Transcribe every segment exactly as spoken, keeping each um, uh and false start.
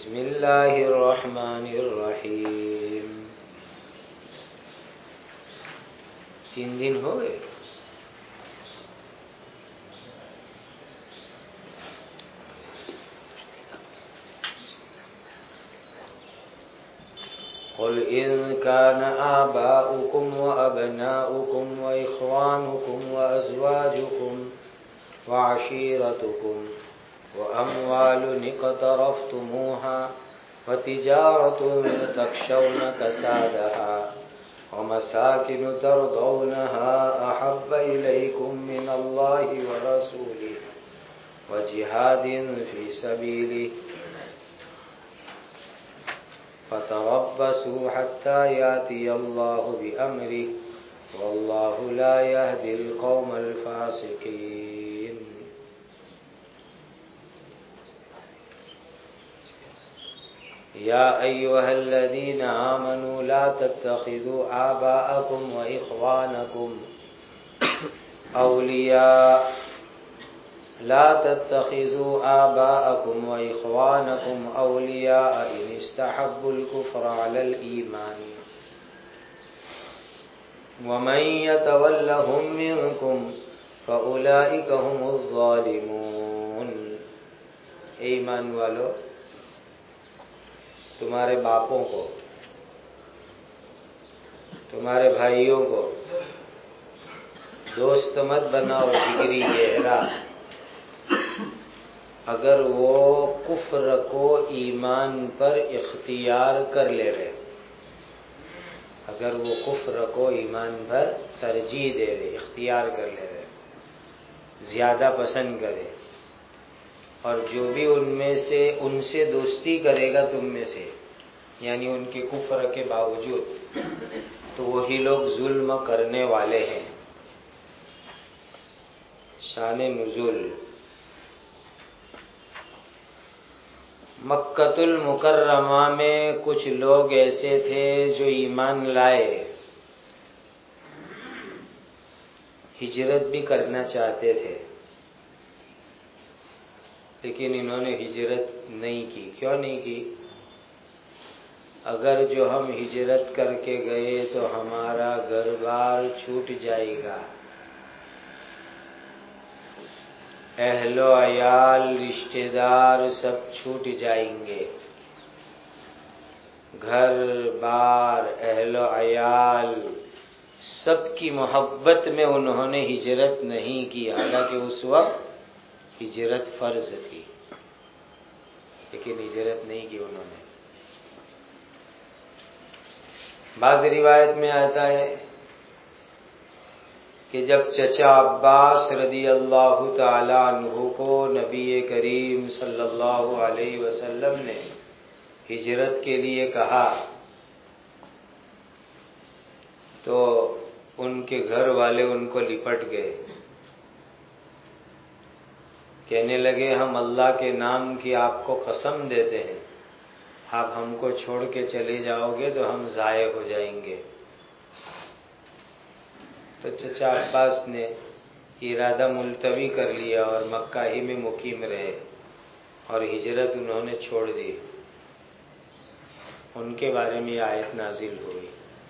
بسم اللہ الرحمن الرحیم. تین دن ہو گئے. قل إن كان آباؤكم وأبناؤكم وإخوانكم وأزواجكم وعشيرتكم وأموال اقترفتموها وتجارة تخشون كسادها ومساكن ترضونها أحب إليكم من الله ورسوله وجهاد في سبيله فتربصوا حتى يأتي الله بأمره والله لا يهدي القوم الفاسقين. يا أيها الذين آمنوا لا تتخذوا آباءكم وإخوانكم أولياء لا تتخذوا آباءكم وإخوانكم أولياء إن استحبوا الكفر على الإيمان ومن يتولهم منكم فأولئك هم الظالمون. ایمان والو، تمہارے باپوں کو، تمہارے بھائیوں کو دوست مت بناؤ جگری گہرا اگر وہ کفر کو ایمان پر اختیار کر لے رہے، اگر وہ کفر کو ایمان پر ترجیح دے رہے، اختیار کر لے رہے، زیادہ پسند کرے، اور جو بھی ان میں سے ان سے دوستی کرے گا تم میں سے، یعنی ان کے کفر کے باوجود، تو وہی لوگ ظلم کرنے والے ہیں. شان نزول: مکۃ المکرمہ میں کچھ لوگ ایسے تھے جو ایمان لائے، ہجرت بھی کرنا چاہتے تھے، لیکن انہوں نے ہجرت نہیں کی. کیوں نہیں کی؟ اگر جو ہم ہجرت کر کے گئے تو ہمارا گھر بار چھوٹ جائے گا، اہل و عیال رشتہ دار سب چھوٹ جائیں گے، گھر بار اہل و عیال سب کی محبت میں انہوں نے ہجرت نہیں کی، حالانکہ اس وقت ہجرت فرض تھی، لیکن ہجرت نہیں کی انہوں نے. بعض روایت میں آتا ہے کہ جب چچا عباس رضی اللہ تعالی عنہ کو نبی کریم صلی اللہ علیہ وسلم نے ہجرت کے لیے کہا تو ان کے گھر والے ان کو لپٹ گئے، کہنے لگے ہم اللہ کے نام کی آپ کو قسم دیتے ہیں، آپ ہم کو چھوڑ کے چلے جاؤ گے تو ہم ضائع ہو جائیں گے. تو چچا عباس نے ارادہ ملتوی کر لیا اور مکہ ہی میں مقیم رہے اور ہجرت انہوں نے چھوڑ دی. ان کے بارے میں آیت نازل ہوئی،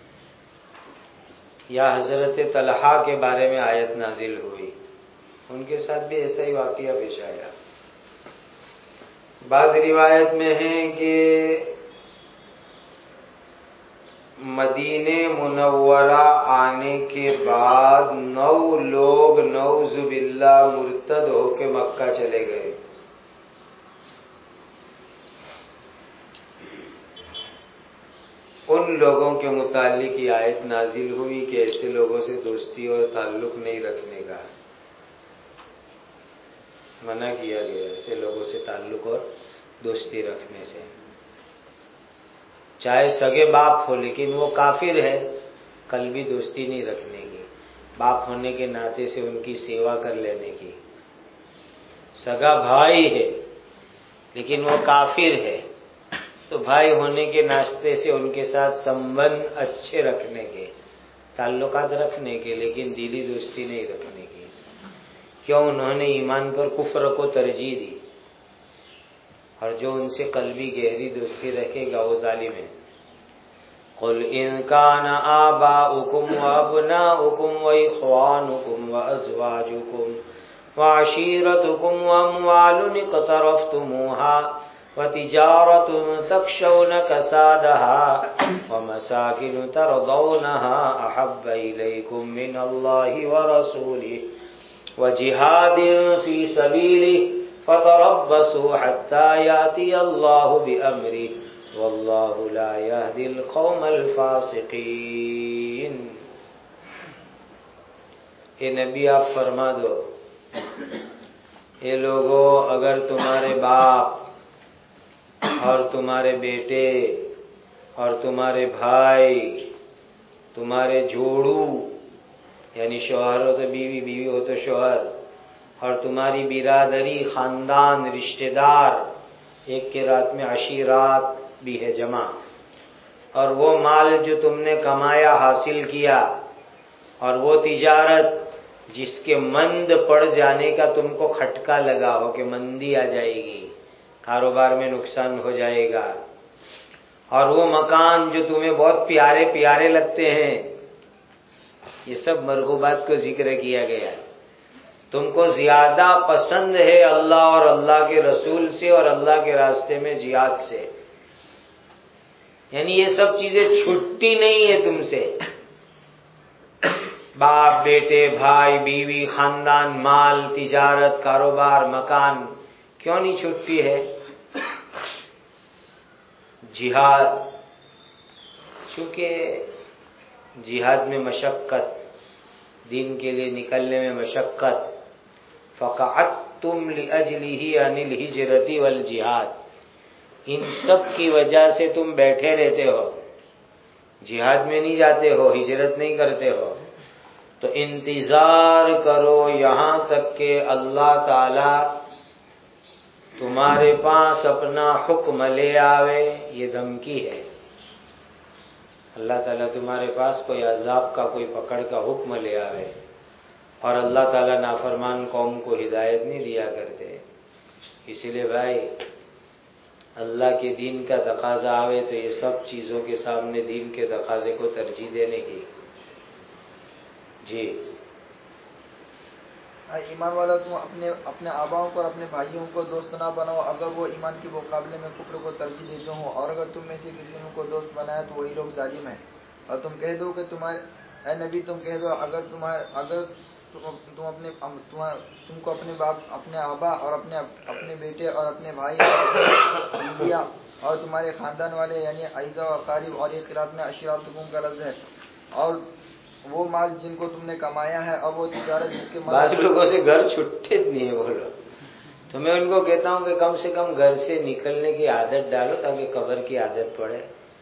یا حضرت طلحہ کے بارے میں آیت نازل ہوئی، ان کے ساتھ بھی ایسا ہی واقعہ پیش آیا. بعض روایت میں ہے کہ مدینہ منورہ آنے کے بعد نو لوگ نعوذ باللہ مرتد ہو کے مکہ چلے گئے. ان لوگوں کے متعلق یہ آیت نازل ہوئی کہ ایسے لوگوں سے دوستی اور تعلق نہیں رکھنے کا، منع کیا گیا ایسے لوگوں سے تعلق اور دوستی رکھنے سے. چاہے سگے باپ ہو لیکن وہ کافر ہے، کل بھی دوستی نہیں رکھنے کی، باپ ہونے کے ناطے سے ان کی سیوا کر لینے کی. سگا بھائی ہے لیکن وہ کافر ہے تو بھائی ہونے کے ناطے سے ان کے ساتھ سمبند اچھے رکھنے کے، تعلقات رکھنے کے، لیکن دلی دوستی نہیں رکھنے کی. کیوں؟ انہوں نے ایمان پر کفر کو ترجیح دی. اور جو ان سے قلبی گہری دوستی رکھے گا وہ ظالم ہے۔ قل ان کان آباؤکم وابناؤکم واخوانکم وازواجکم وعشیرتکم واموال اقترفتموها وتجارة تخشون كسادها ومساكن ترضونها أحب إليكم من الله ورسوله وجهاد في سبيله فتربصوا حتى يأتي الله بأمره والله لا يهدي القوم الفاسقين۔ اے نبی آپ فرما دو، اے لوگو اگر تمہارے باپ اور تمہارے بیٹے اور تمہارے بھائی، تمہارے جوڑو یعنی شوہر ہو تو بیوی، بیوی ہو تو شوہر، اور تمہاری برادری، خاندان، رشتہ دار، ایک کے رات میں عشیرات بھی ہے جمع، اور وہ مال جو تم نے کمایا حاصل کیا، اور وہ تجارت جس کے مند پڑ جانے کا تم کو کھٹکا لگا ہو کہ مندی آ جائے گی، کاروبار میں نقصان ہو جائے گا، اور وہ مکان جو تمہیں بہت پیارے پیارے لگتے ہیں، یہ سب مرغوبات کو ذکر کیا گیا ہے۔ تم کو زیادہ پسند ہے اللہ اور اللہ کے رسول سے اور اللہ کے راستے میں جہاد سے، یعنی یہ سب چیزیں چھٹتی نہیں ہے تم سے، باپ، بیٹے، بھائی، بیوی، خاندان، مال، تجارت، کاروبار، مکان، کیوں نہیں چھٹتی ہے؟ جہاد، چونکہ جہاد میں مشقت، دین کے لیے نکلنے میں مشقت، فقعدتم لأجلہ عن الہجرۃ والجہاد، ان سب کی وجہ سے تم بیٹھے رہتے ہو، جہاد میں نہیں جاتے ہو، ہجرت نہیں کرتے ہو، تو انتظار کرو یہاں تک کہ اللہ تعالی تمہارے پاس اپنا حکم لے آوے۔ یہ دھمکی ہے، اللہ تعالیٰ تمہارے پاس کوئی عذاب کا، کوئی پکڑ کا حکم لے آوے، اور اللہ تعالیٰ نافرمان قوم کو ہدایت نہیں دیا کرتے۔ اسی لیے بھائی اللہ کے دین کا تقاضا آوے تو یہ سب چیزوں کے سامنے دین کے تقاضے کو ترجیح دینے کی۔ جی ایمان والا تم اپنے اپنے آباؤں کو اور اپنے بھائیوں کو دوست نہ بناؤ اگر وہ ایمان کے مقابلے میں کفر کو ترجیح دیتے ہوں، اور اگر تم میں سے کسی نے کو دوست بنایا تو وہی لوگ ظالم ہیں۔ اور تم کہہ دو کہ تمہارے اے نبی تم کہہ دو اگر تمہارے اگر تم تم اپنے تم کو اپنے باپ، اپنے آبا اور اپنے اپنے بیٹے اور اپنے بھائی اور بیویاں اور تمہارے خاندان والے یعنی اعزا و اقارب، اور ایک قرات میں عشیرتکم کا لفظ ہے، اور وہ مال جن کو تم نے کمایا ہے، اور وہ تجارت جس کے بعض لوگوں سے گھر چھٹتے نہیں ہے وہ لوگ، تو میں ان کو کہتا ہوں کہ کم سے کم گھر سے نکلنے کی عادت ڈالو تاکہ قبر کی عادت پڑے۔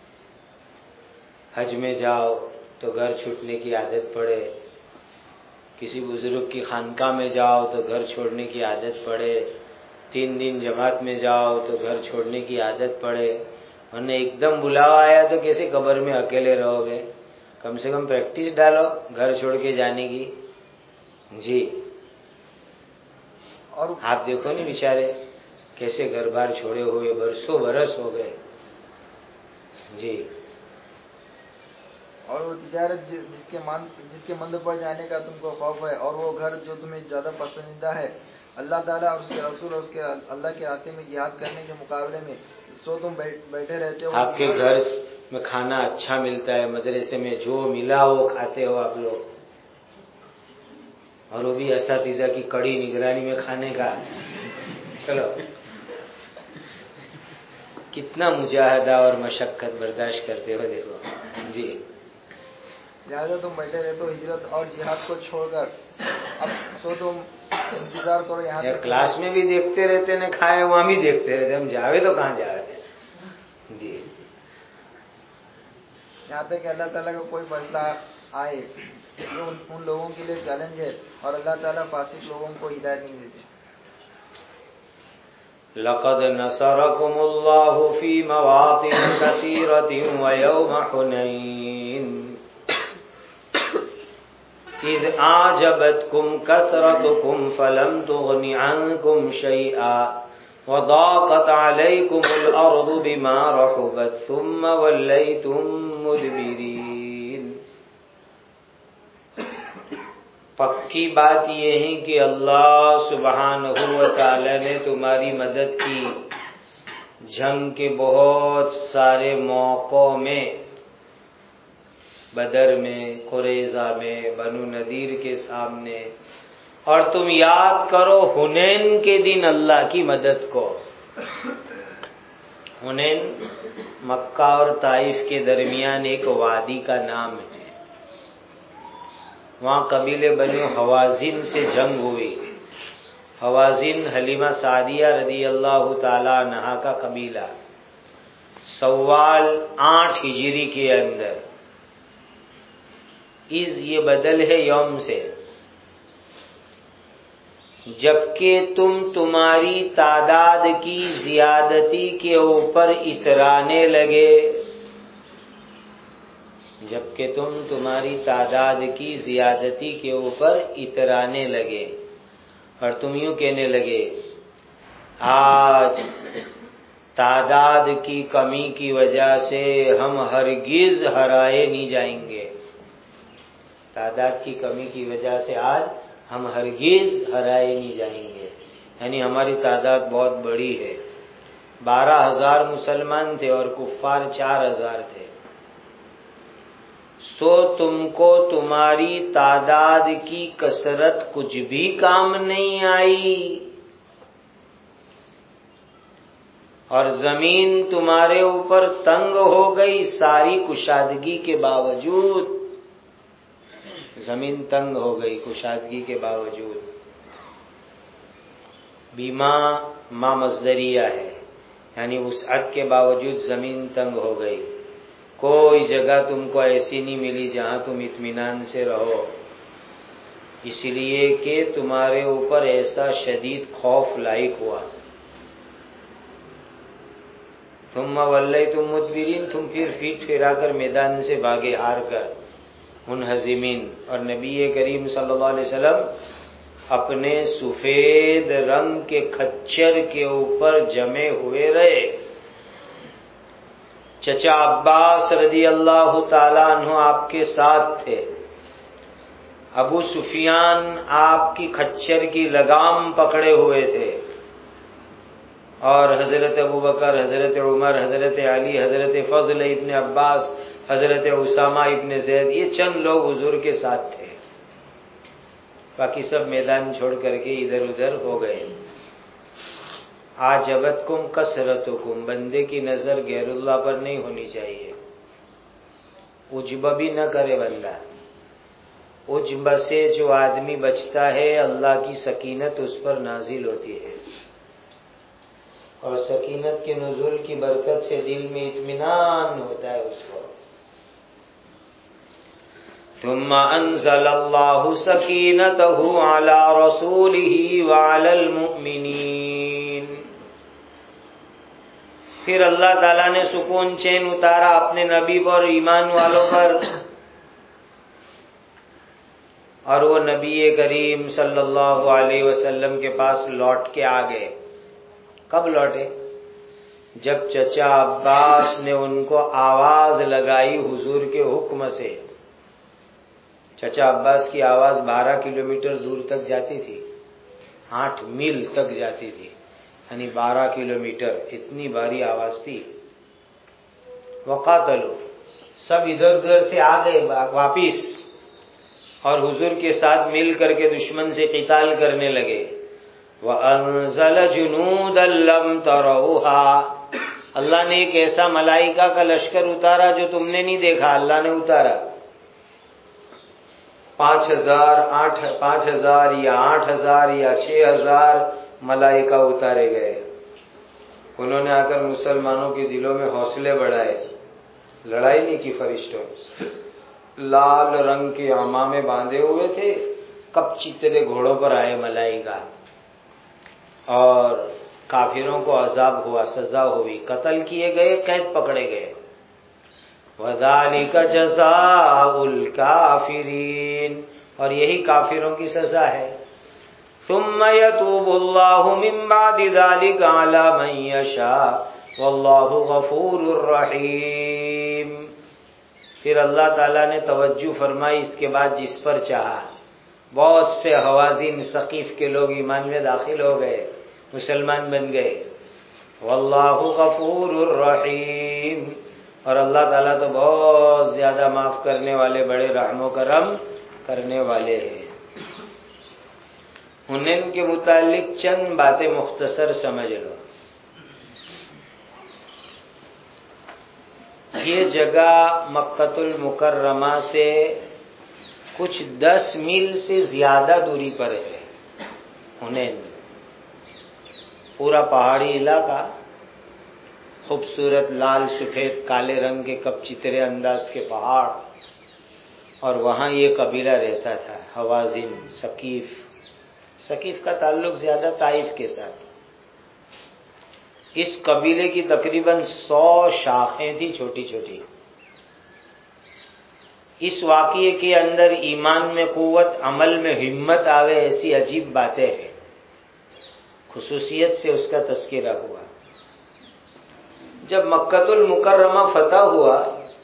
حج میں جاؤ تو گھر چھوٹنے کی عادت پڑے، کسی بزرگ کی خانقاہ میں جاؤ تو گھر چھوڑنے کی عادت پڑے، تین دن جماعت میں جاؤ تو گھر چھوڑنے کی عادت پڑے، ورنہ ایک دم بلاوا آیا تو کیسے قبر میں اکیلے رہو گے؟ کم سے کم پریکٹس ڈالو گھر چھوڑ کے جانے کی۔ جی اور آپ دیکھو نہیں بیچارے کیسے گھر بار چھوڑے ہوئے برسوں برس ہو گئے۔ جی اور وہ تجارت جس کے مان جس کے مند پڑ جانے کا تم کو خوف ہے، اور وہ گھر جو تمہیں زیادہ پسندیدہ ہے اللہ تعالیٰ اور اس کے رسول اور اس کے اللہ کے راستے میں جہاد کرنے کے مقابلے میں، سو تم بیٹھے رہتے ہو۔ آپ کے گھر میں کھانا اچھا ملتا ہے، مدرسے میں جو ملا وہ کھاتے ہو آپ لوگ، اور وہ بھی اساتذہ کی کڑی نگرانی میں کھانے کا۔ چلو کتنا مجاہدہ اور مشقت برداشت کرتے ہو دیکھو۔ جی لہٰذا تم بیٹھے رہتے ہو ہجرت اور جہاد کو چھوڑ کر، اب سو تم انتظار کرو یہاں تک۔ کلاس میں بھی دیکھتے رہتے ہیں، کھائے وہاں بھی دیکھتے رہتے، ہم جاوے تو کہاں جا رہے ہیں۔ جی یہاں تک کہ اللہ تعالیٰ کا کوئی فیصلہ آئے، یہ ان لوگوں کے لیے چیلنج ہے، اور اللہ تعالیٰ فاسق لوگوں کو ہدایت نہیں دیتے۔ لقد نصركم الله في مواطن كثيرة ويوم حنين إذ أعجبتكم كثرتكم فلم تغن عنكم شيئا وضاقت علیکم الارض بما رحبت ثم ولیتم مدبرین۔ پکی بات یہ ہے کہ اللہ سبحانہ و تعالی نے تمہاری مدد کی جنگ کے بہت سارے موقعوں میں، بدر میں، قریظہ میں، بنو نذیر کے سامنے، اور تم یاد کرو حنین کے دن اللہ کی مدد کو۔ حنین مکہ اور طائف کے درمیان ایک وادی کا نام ہے، وہاں قبیلے بنو حوازن سے جنگ ہوئی۔ حوازن حلیمہ سعدیہ رضی اللہ تعالی عنہا کا قبیلہ، سوال آٹھ ہجری کے اندر، از یہ بدل ہے یوم سے، جبکہ تم تمہاری تعداد کی زیادتی کے اوپر اترانے لگے، جبکہ تم تمہاری تعداد کی زیادتی کے اوپر اترانے لگے، اور تم یوں کہنے لگے آج تعداد کی کمی کی وجہ سے ہم ہرگز ہرائے نہیں جائیں گے، تعداد کی کمی کی وجہ سے آج ہم ہرگز ہرائے نہیں جائیں گے، یعنی ہماری تعداد بہت بڑی ہے۔ بارہ ہزار مسلمان تھے اور کفار چار ہزار تھے، سو تم کو تمہاری تعداد کی کثرت کچھ بھی کام نہیں آئی، اور زمین تمہارے اوپر تنگ ہو گئی ساری کشادگی کے باوجود، زمین تنگ ہو گئی کشادگی کے باوجود۔ بیما ما مصدریہ ہے، یعنی وسعت کے باوجود زمین تنگ ہو گئی، کوئی جگہ تم کو ایسی نہیں ملی جہاں تم اطمینان سے رہو، اس لیے کہ تمہارے اوپر ایسا شدید خوف لاحق ہوا۔ ثم ولیتم مدبرین، تم پھر پیٹ پھرا کر میدان سے بھاگے ہار کر منہزمین، اور نبی کریم صلی اللہ علیہ وسلم اپنے سفید رنگ کے کھچر کے اوپر جمے ہوئے رہے۔ چچا عباس رضی اللہ تعالیٰ عنہ آپ کے ساتھ تھے، ابو سفیان آپ کی کھچر کی لگام پکڑے ہوئے تھے، اور حضرت ابوبکر، حضرت عمر، حضرت علی، حضرت فضل ابن عباس، حضرت اسامہ ابن زید، یہ چند لوگ حضور کے ساتھ تھے، باقی سب میدان چھوڑ کر کے ادھر ادھر ہو گئے۔ عجبتکم کثرتکم، بندے کی نظر غیر اللہ پر نہیں ہونی چاہیے، عجب بھی نہ کرے بندہ، عجب سے جو آدمی بچتا ہے اللہ کی سکینت اس پر نازل ہوتی ہے، اور سکینت کے نزول کی برکت سے دل میں اطمینان ہوتا ہے اس کو۔ ثم انزل اللہ سکینتہ علی رسولہ وعلی المؤمنین، پھر اللہ تعالیٰ نے سکون چین اتارا اپنے نبی پر، ایمان والوں پر، اور وہ نبی کریم صلی اللہ علیہ وسلم کے پاس لوٹ کے آ گئے۔ کب لوٹے؟ جب چچا عباس نے ان کو آواز لگائی حضور کے حکم سے۔ چچا عباس کی آواز بارہ کلومیٹر دور تک جاتی تھی، آٹھ میل تک جاتی تھی، یعنی بارہ کلومیٹر، اتنی بھاری آواز تھی۔ وقاتلو، سب ادھر ادھر سے آ گئے واپس، اور حضور کے ساتھ مل کر کے دشمن سے قتال کرنے لگے۔ وَأَنزَلَ جُنُودًا لَّمْ تَرَوْهَا، اللہ نے ایک ایسا ملائکہ کا لشکر اتارا جو تم نے نہیں دیکھا، اللہ نے اتارا۔ پانچ ہزار آٹھ پانچ ہزار یا آٹھ ہزار یا چھ ہزار ملائکہ اتارے گئے۔ انہوں نے آ کر مسلمانوں کے دلوں میں حوصلے بڑھائے، لڑائی نہیں کی فرشتوں، لال رنگ کے عمامے باندھے ہوئے تھے، کب چترے گھوڑوں پر آئے ملائکہ، اور کافروں کو عذاب ہوا، سزا ہوئی، قتل کیے گئے، قید پکڑے گئے۔ وَذَلِكَ جَزَاءُ الْكَافِرِينَ، اور یہی کافروں کی سزا ہے۔ ثم يتوب الله من بعد ذلك على من يشاء والله غفور رحیم۔ پھر اللہ تعالیٰ نے توجہ فرمائی اس کے بعد جس پر چاہا۔ بہت سے حوازن ثقیف کے لوگ ایمان میں داخل ہو گئے، مسلمان بن گئے۔ واللہ غفور الرحیم، اور اللہ تعالیٰ تو بہت زیادہ معاف کرنے والے، بڑے رحم و کرم کرنے والے ہیں۔ حنین کے متعلق چند باتیں مختصر سمجھ لو۔ یہ جگہ مکۃ المکرمہ سے کچھ دس میل سے زیادہ دوری پر ہے۔ حنین پورا پہاڑی علاقہ، خوبصورت لال سفید کالے رنگ کے کپ چترے انداز کے پہاڑ، اور وہاں یہ قبیلہ رہتا تھا، حوازن ثقیف۔ ثقیف کا تعلق زیادہ طائف کے ساتھ۔ اس قبیلے کی تقریباً سو شاخیں تھیں چھوٹی چھوٹی۔ اس واقعے کے اندر ایمان میں قوت، عمل میں ہمت آوے ایسی عجیب باتیں ہیں، خصوصیت سے اس کا تذکرہ ہوا۔ جب مکۃ المکرمہ فتح ہوا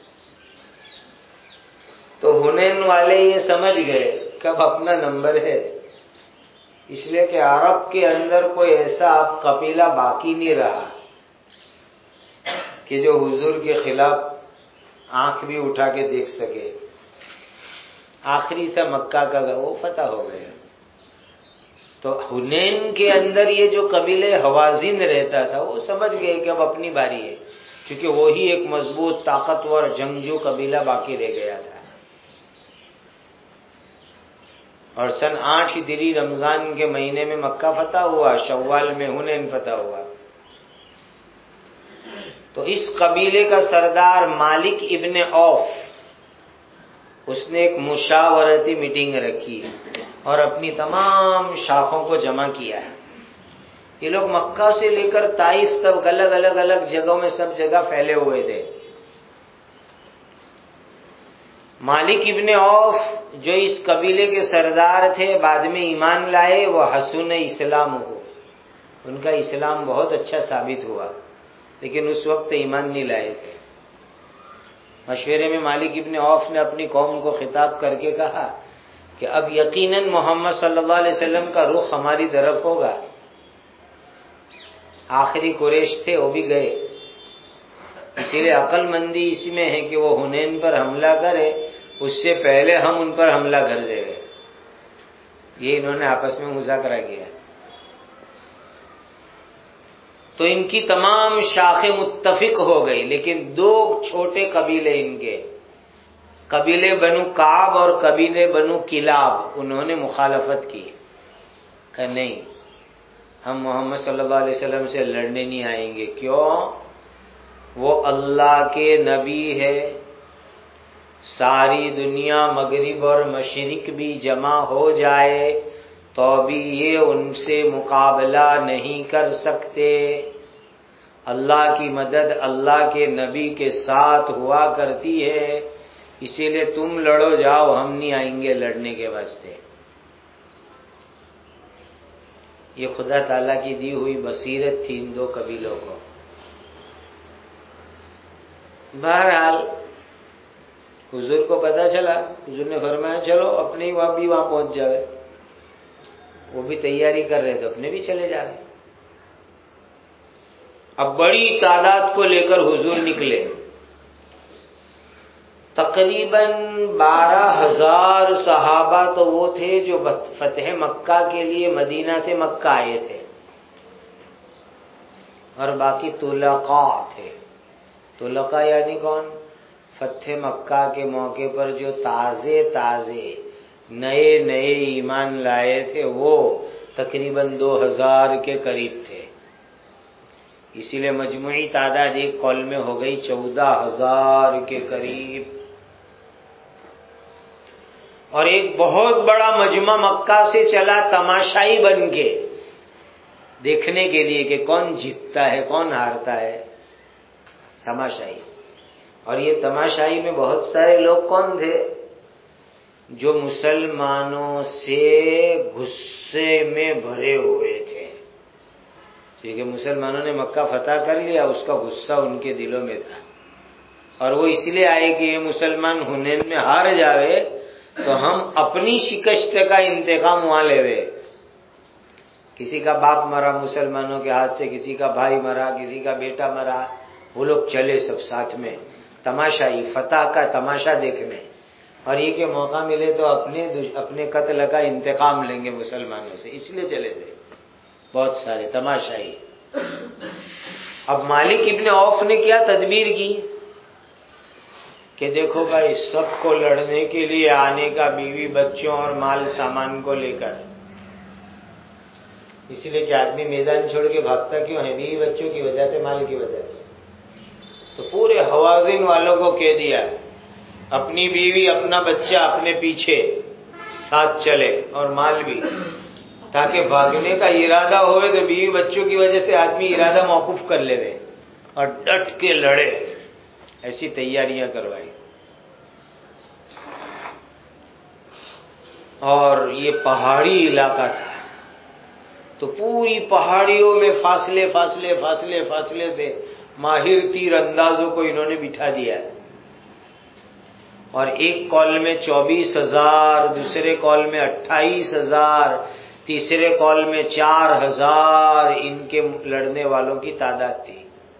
تو حنین والے یہ سمجھ گئے کہ اب اپنا نمبر ہے، اس لیے کہ عرب کے اندر کوئی ایسا اب قبیلہ باقی نہیں رہا کہ جو حضور کے خلاف آنکھ بھی اٹھا کے دیکھ سکے۔ آخری تھا مکہ کا، وہ فتح ہو گیا۔ تو حنین کے اندر یہ جو قبیلے حوازن رہتا تھا وہ سمجھ گئے کہ اب اپنی باری ہے، کیونکہ وہی ایک مضبوط طاقتور جنگجو قبیلہ باقی رہ گیا تھا۔ اور سن آٹھ ہجری رمضان کے مہینے میں مکہ فتح ہوا، شوال میں حنین فتح ہوا۔ تو اس قبیلے کا سردار مالک ابن اوف، اس نے ایک مشاورتی میٹنگ رکھی اور اپنی تمام شاخوں کو جمع کیا ہے۔ یہ لوگ مکہ سے لے کر طائف تک الگ الگ الگ جگہوں میں سب جگہ پھیلے ہوئے تھے۔ مالک ابن اوف جو اس قبیلے کے سردار تھے، بعد میں ایمان لائے، وہ حسن اسلام ہو، ان کا اسلام بہت اچھا ثابت ہوا، لیکن اس وقت ایمان نہیں لائے تھے۔ مشورے میں مالک ابن اوف نے اپنی قوم کو خطاب کر کے کہا کہ اب یقیناً محمد صلی اللہ علیہ وسلم کا رخ ہماری طرف ہوگا۔ آخری قریش تھے، وہ بھی گئے، اسی لیے عقل مندی اس میں ہے کہ وہ حنین پر حملہ کرے اس سے پہلے ہم ان پر حملہ کر دیں گے۔ یہ انہوں نے آپس میں مذاکرہ کیا۔ تو ان کی تمام شاخیں متفق ہو گئی، لیکن دو چھوٹے قبیلے ان کے، قبیلے بنو کعب اور قبیلے بنو کلاب، انہوں نے مخالفت کی کہ نہیں، ہم محمد صلی اللہ علیہ وسلم سے لڑنے نہیں آئیں گے۔ کیوں؟ وہ اللہ کے نبی ہے، ساری دنیا مغرب اور مشرق بھی جمع ہو جائے تو بھی یہ ان سے مقابلہ نہیں کر سکتے۔ اللہ کی مدد اللہ کے نبی کے ساتھ ہوا کرتی ہے، اسی لیے تم لڑو جاؤ، ہم نہیں آئیں گے لڑنے کے واسطے۔ یہ خدا تعالیٰ کی دی ہوئی بصیرت تھی ان دو قبیلوں کو۔ بہرحال حضور کو پتا چلا، حضور نے فرمایا چلو اپنے ہی وہاں بھی وہاں پہنچ جائے۔ وہ بھی تیاری کر رہے تو اپنے بھی چلے جا رہے۔ اب بڑی تعداد کو لے کر حضور نکلے، تقریباً بارہ ہزار صحابہ تو وہ تھے جو فتح مکہ کے لیے مدینہ سے مکہ آئے تھے، اور باقی طلقاء تھے۔ طلقاء یعنی کون؟ فتح مکہ کے موقع پر جو تازے تازے نئے نئے ایمان لائے تھے، وہ تقریباً دو ہزار کے قریب تھے۔ اسی لیے مجموعی تعداد ایک قول میں ہو گئی چودہ ہزار کے قریب۔ اور ایک بہت بڑا مجمع مکہ سے چلا تماشائی بن کے، دیکھنے کے لیے کہ کون جیتتا ہے کون ہارتا ہے، تماشائی۔ اور یہ تماشائی میں بہت سارے لوگ کون تھے؟ جو مسلمانوں سے غصے میں بھرے ہوئے تھے، ٹھیک ہے، مسلمانوں نے مکہ فتح کر لیا، اس کا غصہ ان کے دلوں میں تھا، اور وہ اس لیے آئے کہ یہ مسلمان حنین میں ہار جاوے تو ہم اپنی شکست کا انتقام وہاں لے رہے۔ کسی کا باپ مرا مسلمانوں کے ہاتھ سے، کسی کا بھائی مرا، کسی کا بیٹا مرا، وہ لوگ چلے سب ساتھ میں تماشائی فتح کا تماشا دیکھنے، اور یہ کہ موقع ملے تو اپنے اپنے قتل کا انتقام لیں گے مسلمانوں سے، اس لیے چلے تھے بہت سارے تماشائی۔ اب مالک ابن عوف نے کیا تدبیر کی کہ دیکھو بھائی، سب کو لڑنے کے لیے آنے کا بیوی بچوں اور مال سامان کو لے کر، اس لیے کہ آدمی میدان چھوڑ کے بھاگتا کیوں ہے؟ بیوی بچوں کی وجہ سے، مال کی وجہ سے۔ تو پورے حوازن والوں کو کہہ دیا اپنی بیوی اپنا بچہ اپنے پیچھے ساتھ چلے اور مال بھی، تاکہ بھاگنے کا ارادہ ہوئے تو بیوی بچوں کی وجہ سے آدمی ارادہ موقوف کر لے رہے اور ڈٹ کے لڑے، ایسی تیاریاں کروائی۔ اور یہ پہاڑی علاقہ تھا تو پوری پہاڑیوں میں فاصلے فاصلے فاصلے فاصلے سے ماہر تیر اندازوں کو انہوں نے بٹھا دیا، اور ایک کال میں چوبیس ہزار، دوسرے کال میں اٹھائیس ہزار، تیسرے کال میں چار ہزار ان کے لڑنے والوں کی تعداد تھی۔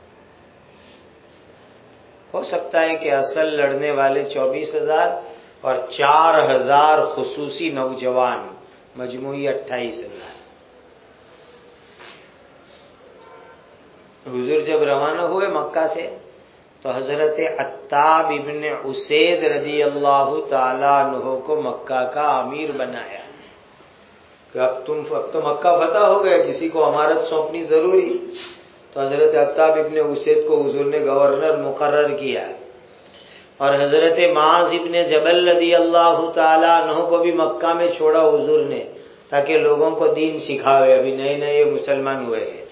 ہو سکتا ہے کہ اصل لڑنے والے چوبیس ہزار اور چار ہزار خصوصی نوجوان، مجموعی اٹھائیس ہزار۔ حضور جب روانہ ہوئے مکہ سے تو حضرت عتاب ابن اسید رضی اللہ تعالیٰ عنہ کو مکہ کا امیر بنایا کہ اب تم اب تو مکہ فتح ہو گیا، کسی کو امارت سونپنی ضروری، تو حضرت عتاب ابن اسید کو حضور نے گورنر مقرر کیا، اور حضرت معاذ ابن جبل رضی اللہ تعالیٰ عنہ کو بھی مکہ میں چھوڑا حضور نے، تاکہ لوگوں کو دین سکھاوے، ابھی نئے نئے مسلمان ہوئے ہیں۔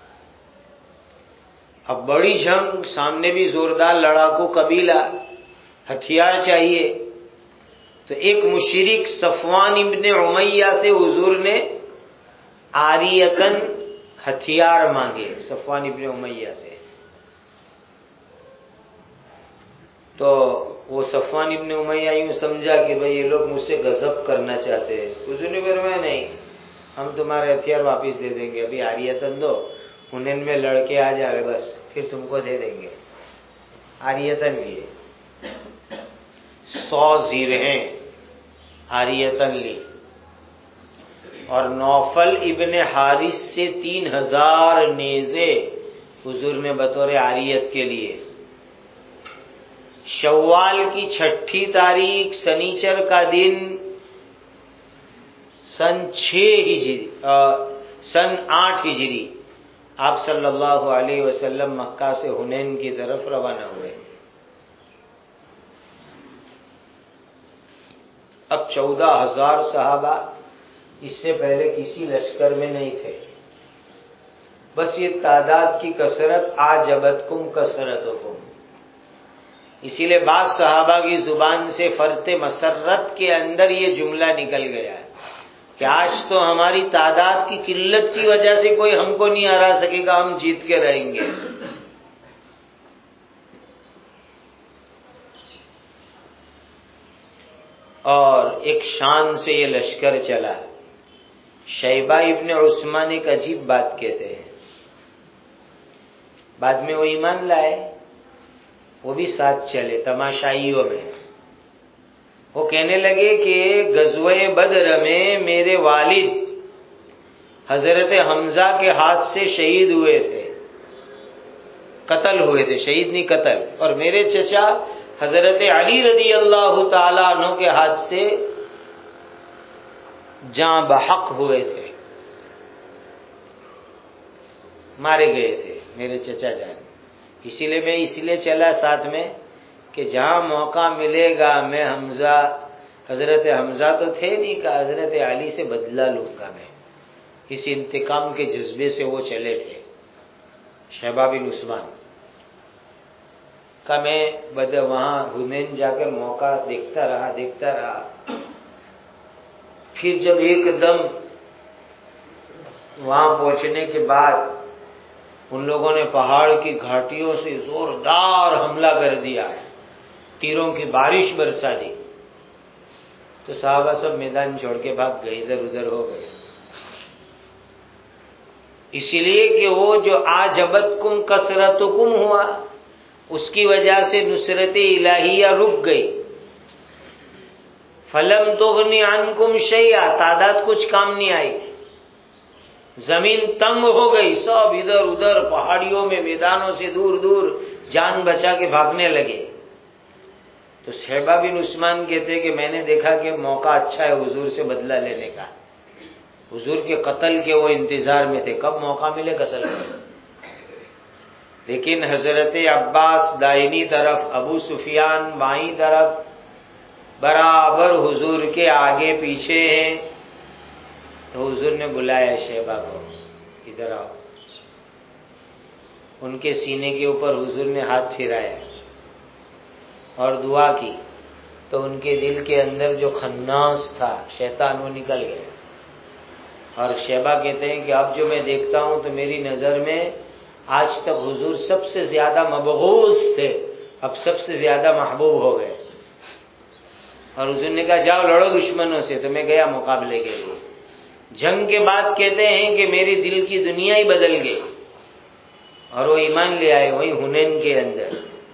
اب بڑی جنگ، سامنے بھی زوردار لڑاکو قبیلہ، ہتھیار چاہیے، تو ایک مشرک صفوان ابن امیہ سے حضور نے عاریتن ہتھیار مانگے، صفوان ابن امیہ سے۔ تو وہ صفوان ابن امیہ یوں سمجھا کہ بھئی یہ لوگ مجھ سے غضب کرنا چاہتے ہیں، حضور نے فرمایا نہیں، ہم تمہارے ہتھیار واپس دے دیں گے، ابھی عاریتن دو، حنین میں لڑ کے آ جاوے بس، پھر تم کو دے دیں گے۔ عاریتن لیے، سو زیرہیں عاریتن لی، اور نوفل ابن حارث سے تین ہزار نیزے حضور نے بطور عاریت کے لیے۔ شوال کی چھٹی تاریخ سنیچر کا دن سن چھ ہجری سن آٹھ ہجری آپ صلی اللہ علیہ وسلم مکہ سے حنین کی طرف روانہ ہوئے۔ اب چودہ ہزار صحابہ، اس سے پہلے کسی لشکر میں نہیں تھے، بس یہ تعداد کی کثرت اعجبتکم کثرتکم، اسی لیے بعض صحابہ کی زبان سے فرط مسرت کے اندر یہ جملہ نکل گیا کہ آج تو ہماری تعداد کی قلت کی وجہ سے کوئی ہم کو نہیں ہرا سکے گا، ہم جیت کے رہیں گے۔ اور ایک شان سے یہ لشکر چلا۔ شیبہ ابن عثمان ایک عجیب بات کہتے ہیں، بعد میں وہ ایمان لائے، وہ بھی ساتھ چلے تماشائیوں میں۔ وہ کہنے لگے کہ غزوہ بدر میں میرے والد حضرت حمزہ کے ہاتھ سے شہید ہوئے تھے، قتل ہوئے تھے، شہید نہیں قتل، اور میرے چچا حضرت علی رضی اللہ تعالیٰ عنہ کے ہاتھ سے جاں بحق ہوئے تھے، مارے گئے تھے میرے چچا جان۔ اسی لیے میں اس لیے چلا ساتھ میں کہ جہاں موقع ملے گا میں حمزہ، حضرت حمزہ تو تھے نہیں، کہ حضرت علی سے بدلہ لوں گا میں، اس انتقام کے جذبے سے وہ چلے تھے۔ شیبہ بن عثمان کا میں وہاں حنین جا کر موقع دیکھتا رہا دیکھتا رہا پھر جب ایک دم وہاں پہنچنے کے بعد ان لوگوں نے پہاڑ کی گھاٹیوں سے زوردار حملہ کر دیا، تیروں کی بارش برسا دی، تو صحابہ سب میدان چھوڑ کے بھاگ گئے، ادھر ادھر ہو گئے، اسی لیے کہ وہ جو آجبتکم کثرتکم ہوا، اس کی وجہ سے نصرت الہیہ رک گئی۔ فلم تغنی عنکم شیئا، تعداد کچھ کام نہیں آئی، زمین تنگ ہو گئی، سب ادھر ادھر پہاڑیوں میں میدانوں سے دور دور جان بچا کے بھاگنے لگے۔ تو صحابہ بن عثمان کہتے کہ میں نے دیکھا کہ موقع اچھا ہے حضور سے بدلہ لینے کا، حضور کے قتل کے وہ انتظار میں تھے، کب موقع ملے قتل کا۔ لیکن حضرت عباس دائنی طرف، ابو سفیان بائیں طرف، برابر حضور کے آگے پیچھے ہیں، تو حضور نے بلایا شیبہ کو، ادھر آؤ۔ ان کے سینے کے اوپر حضور نے ہاتھ پھیرایا اور دعا کی، تو ان کے دل کے اندر جو خناس تھا شیطان وہ نکل گیا۔ اور شیبہ کہتے ہیں کہ اب جو میں دیکھتا ہوں تو میری نظر میں آج تک حضور سب سے زیادہ مبغوث تھے، اب سب سے زیادہ محبوب ہو گئے۔ اور حضور نے کہا جاؤ لڑو دشمنوں سے، تو میں گیا مقابلے کے لیے۔ جنگ کے بعد کہتے ہیں کہ میری دل کی دنیا ہی بدل گئی، اور وہ ایمان لے آئے وہیں حنین کے اندر۔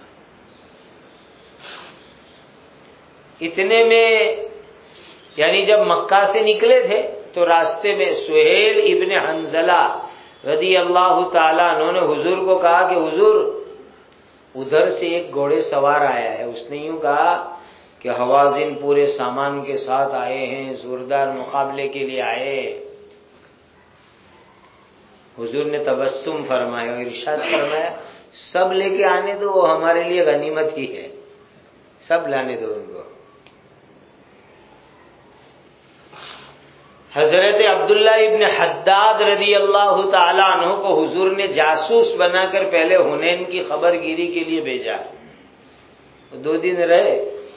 اتنے میں یعنی جب مکہ سے نکلے تھے تو راستے میں سہیل ابن حنزلہ رضی اللہ تعالیٰ انہوں نے حضور کو کہا کہ حضور ادھر سے ایک گھوڑے سوار آیا ہے، اس نے یوں کہا کہ حوازن پورے سامان کے ساتھ آئے ہیں، زوردار مقابلے کے لیے آئے۔ حضور نے تبسم فرمایا اور ارشاد فرمایا سب لے کے آنے دو، وہ ہمارے لیے غنیمت ہی ہے، سب لانے دو ان کو۔ حضرت عبداللہ ابن حداد رضی اللہ تعالیٰ عنہ کو حضور نے جاسوس بنا کر پہلے حنین کی خبر گیری کے لیے بھیجا، دو دن رہے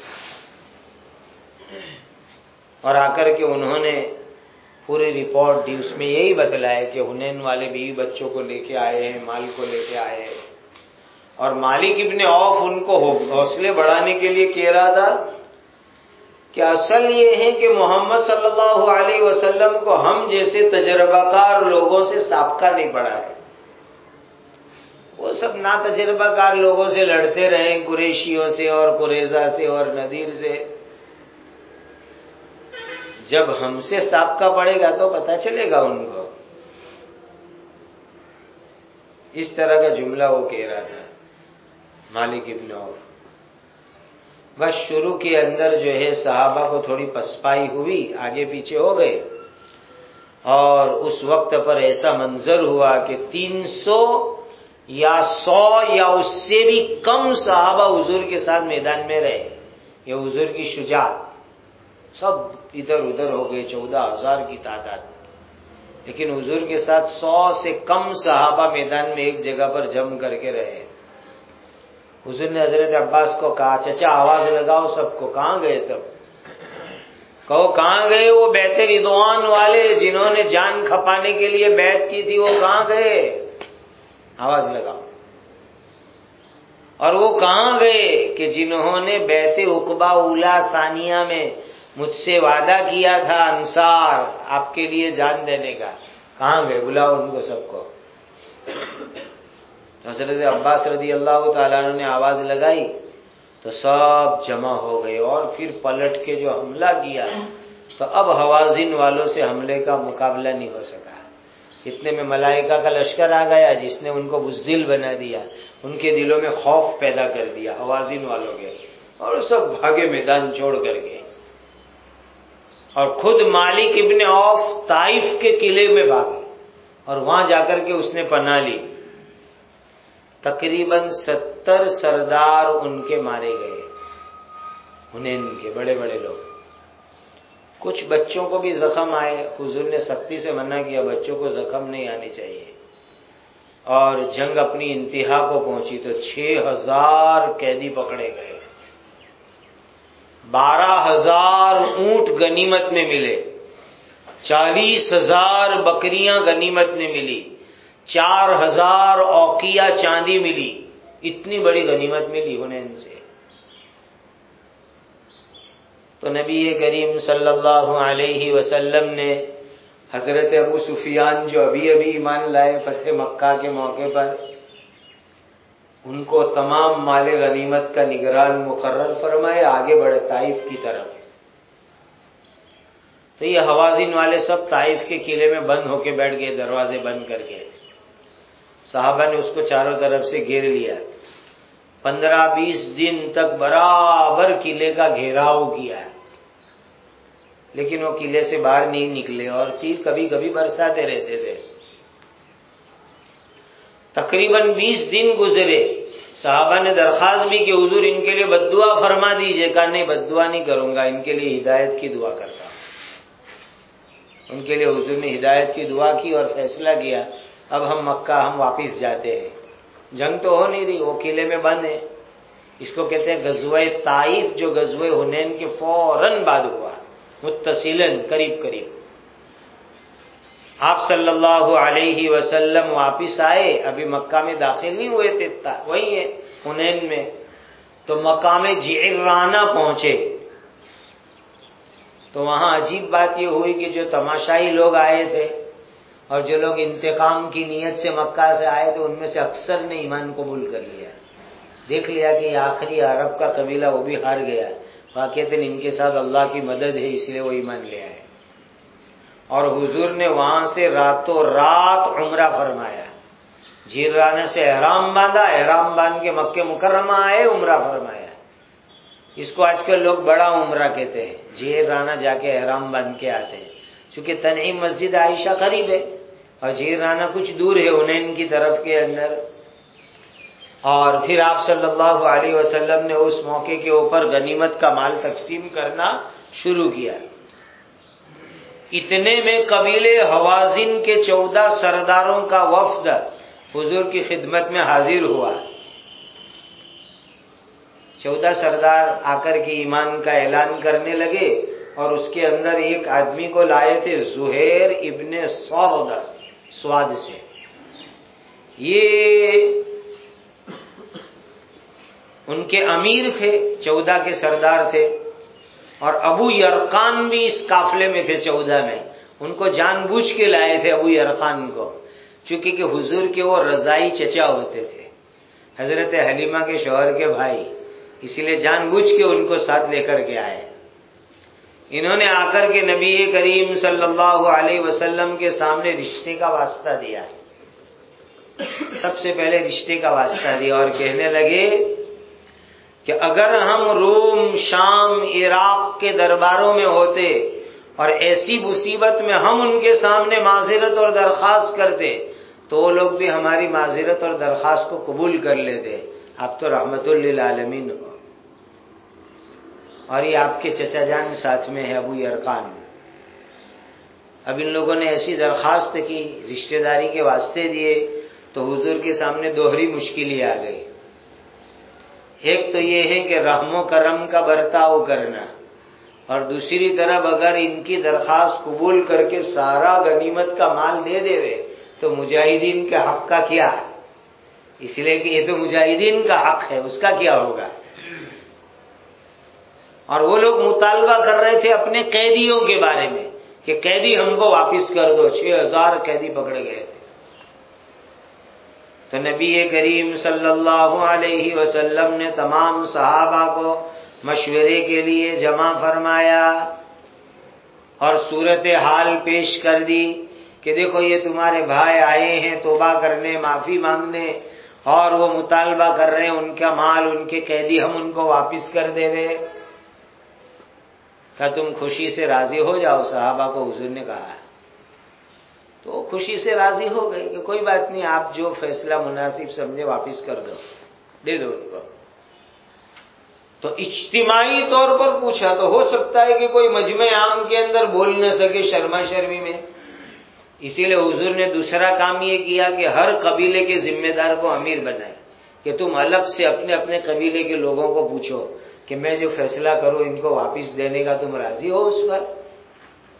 اور آ کر کے انہوں نے پوری رپورٹ دی، اس میں یہی بتلایا کہ حنین والے بیوی بچوں کو لے کے آئے ہیں، مال کو لے کے آئے ہیں۔ اور مالک ابن عوف ان کو حوصلے بڑھانے کے لیے کہہ رہا تھا کہ اصل یہ ہے کہ محمد صلی اللہ علیہ وسلم کو ہم جیسے تجربہ کار لوگوں سے سابقہ نہیں پڑا ہے، وہ سب نا تجربہ کار لوگوں سے لڑتے رہے، قریشیوں سے اور قریظہ سے اور نذیر سے، جب ہم سے سابقہ پڑے گا تو پتہ چلے گا ان کو۔ اس طرح کا جملہ وہ کہہ رہا تھا مالک ابن عوف۔ بس شروع کے اندر جو ہے صحابہ کو تھوڑی پسپائی ہوئی، آگے پیچھے ہو گئے، اور اس وقت پر ایسا منظر ہوا کہ تین سو یا سو یا اس سے بھی کم صحابہ حضور کے ساتھ میدان میں رہے۔ یہ حضور کی شجاعت، سب ادھر ادھر ہو گئے، چودہ ہزار کی تعداد، لیکن حضور کے ساتھ سو سے کم صحابہ میدان میں ایک جگہ پر جم کر کے رہے۔ حضور نے حضرت عباس کو کہا چچا آواز لگاؤ سب کو، کہاں گئے سب؟ کہو کہاں گئے وہ بیعت رضوان والے جنہوں نے جان کھپانے کے لیے بیعت کی تھی، وہ کہاں گئے؟ آواز لگاؤ۔ اور وہ کہاں گئے کہ جنہوں نے بیعت عقبہ اولیٰ ثانیہ میں مجھ سے وعدہ کیا تھا انصار آپ کے لیے جان دینے کا، کہاں گئے؟ بلاؤ ان کو سب کو۔ حضرت عباس رضی اللہ تعالیٰ عنہ نے آواز لگائی تو سب جمع ہو گئے، اور پھر پلٹ کے جو حملہ کیا تو اب حوازن والوں سے حملے کا مقابلہ نہیں ہو سکا۔ اتنے میں ملائکہ کا لشکر آ گیا جس نے ان کو بزدل بنا دیا، ان کے دلوں میں خوف پیدا کر دیا حوازن والوں کے، اور سب بھاگے میدان چھوڑ کر کے۔ اور خود مالک ابن عوف طائف کے قلعے میں بھاگے اور وہاں جا کر کے اس نے پناہ لی۔ تقریباً ستر سردار ان کے مارے گئے، حنین کے بڑے بڑے لوگ۔ کچھ بچوں کو بھی زخم آئے، حضور نے سختی سے منع کیا بچوں کو زخم نہیں آنے چاہیے۔ اور جنگ اپنی انتہا کو پہنچی تو چھ ہزار قیدی پکڑے گئے، بارہ ہزار اونٹ غنیمت میں ملے، چالیس ہزار بکریاں غنیمت میں ملی، چار ہزار اوقیہ چاندی ملی، اتنی بڑی غنیمت ملی حنین سے۔ تو نبی کریم صلی اللہ علیہ وسلم نے حضرت ابو سفیان جو ابھی ابھی ایمان لائے فتح مکہ کے موقع پر، ان کو تمام مال غنیمت کا نگران مقرر فرمائے، آگے بڑھے طائف کی طرف۔ تو یہ حوازن والے سب طائف کے قلعے میں بند ہو کے بیٹھ گئے، دروازے بند کر کے۔ صحابہ نے اس کو چاروں طرف سے گھیر لیا، پندرہ بیس دن تک برابر قلعے کا گھیراؤ کیا، لیکن وہ قلعے سے باہر نہیں نکلے اور تیر کبھی کبھی برساتے رہتے تھے۔ تقریباً بیس دن گزرے، صحابہ نے درخواست بھی کہ حضور ان کے لیے بد دعا فرما دیجیے، کہا نہیں بد دعا نہیں کروں گا، ان کے لیے ہدایت کی دعا کرتا ہوں۔ ان کے لیے حضور نے ہدایت کی دعا کی اور فیصلہ کیا اب ہم مکہ ہم واپس جاتے ہیں۔ جنگ تو ہو نہیں رہی، وہ قلعے میں بند ہے۔ اس کو کہتے ہیں غزوہ طائف، جو غزوہ حنین کے فوراً بعد ہوا، متصلاً قریب قریب۔ آپ صلی اللہ علیہ وسلم واپس آئے، ابھی مکہ میں داخل نہیں ہوئے تھے، وہی ہے حنین میں۔ تو مقام جعرانہ پہنچے تو وہاں عجیب بات یہ ہوئی کہ جو تماشائی لوگ آئے تھے اور جو لوگ انتقام کی نیت سے مکہ سے آئے تھے، ان میں سے اکثر نے ایمان قبول کر لیا۔ دیکھ لیا کہ یہ آخری عرب کا قبیلہ وہ بھی ہار گیا، واقعتاً ان کے ساتھ اللہ کی مدد ہے اس لیے وہ ایمان لے آئے۔ اور حضور نے وہاں سے راتوں رات عمرہ فرمایا، جعرانہ سے احرام باندھا، احرام باندھ کے مکہ مکرمہ آئے، عمرہ فرمایا۔ اس کو آج کل لوگ بڑا عمرہ کہتے ہیں، جعرانہ جا کے احرام باندھ کے آتے ہیں، چونکہ تنعیم مسجد عائشہ قریب ہے اور جعرانہ کچھ دور ہے حنین کی طرف کے اندر۔ اور پھر آپ صلی اللہ علیہ وسلم نے اس موقع کے اوپر غنیمت کا مال تقسیم کرنا شروع کیا۔ اتنے میں قبیلے حوازن کے چودہ سرداروں کا وفد حضور کی خدمت میں حاضر ہوا۔ چودہ سردار آ کر کے ایمان کا اعلان کرنے لگے اور اس کے اندر ایک آدمی کو لائے تھے، زہیر ابن سعد، سواد سے۔ یہ ان کے امیر تھے، چودہ کے سردار تھے، اور ابو یرقان بھی اس قافلے میں تھے چودہ میں۔ ان کو جان بوجھ کے لائے تھے ابو یرقان کو، چونکہ کہ حضور کے وہ رضائی چچا ہوتے تھے، حضرت حلیمہ کے شوہر کے بھائی، اسی لیے جان بوجھ کے ان کو ساتھ لے کر کے آئے۔ انہوں نے آ کر کے نبی کریم صلی اللہ علیہ وسلم کے سامنے رشتے کا واسطہ دیا، سب سے پہلے رشتے کا واسطہ دیا اور کہنے لگے کہ اگر ہم روم، شام، عراق کے درباروں میں ہوتے اور ایسی مصیبت میں ہم ان کے سامنے معذرت اور درخواست کرتے تو وہ لوگ بھی ہماری معذرت اور درخواست کو قبول کر لیتے۔ آپ تو رحمت للعالمین ہو، اور یہ آپ کے چچا جان ساتھ میں ہے ابو یرقان۔ اب ان لوگوں نے ایسی درخواست کی، رشتہ داری کے واسطے دیے، تو حضور کے سامنے دوہری مشکلیں آ گئی۔ ایک تو یہ ہے کہ رحم و کرم کا برتاؤ کرنا، اور دوسری طرف اگر ان کی درخواست قبول کر کے سارا غنیمت کا مال دے دے وے تو مجاہدین کے حق کا کیا؟ اس لیے کہ یہ تو مجاہدین کا حق ہے، اس کا کیا ہوگا؟ اور وہ لوگ مطالبہ کر رہے تھے اپنے قیدیوں کے بارے میں کہ قیدی ہم کو واپس کر دو، چھ ہزار قیدی پکڑے گئے تھے۔ تو نبی کریم صلی اللہ علیہ وسلم نے تمام صحابہ کو مشورے کے لیے جمع فرمایا اور صورتحال پیش کر دی کہ دیکھو یہ تمہارے بھائی آئے ہیں توبہ کرنے، معافی مانگنے، اور وہ مطالبہ کر رہے ہیں ان کا مال، ان کے قیدی ہم ان کو واپس کر دے وے۔ کیا تم خوشی سے راضی ہو جاؤ؟ صحابہ کو حضور نے کہا۔ تو خوشی سے راضی ہو گئی کہ کوئی بات نہیں، آپ جو فیصلہ مناسب سمجھے واپس کر دو، دے دو ان کو۔ تو اجتماعی طور پر پوچھا تو ہو سکتا ہے کہ کوئی مجمع عام کے اندر بول نہ سکے شرما شرمی میں، اسی لیے حضور نے دوسرا کام یہ کیا کہ ہر قبیلے کے ذمہ دار کو امیر بنائے کہ تم الگ سے اپنے اپنے قبیلے کے لوگوں کو پوچھو کہ میں جو فیصلہ کروں ان کو واپس دینے کا تم راضی ہو اس پر؟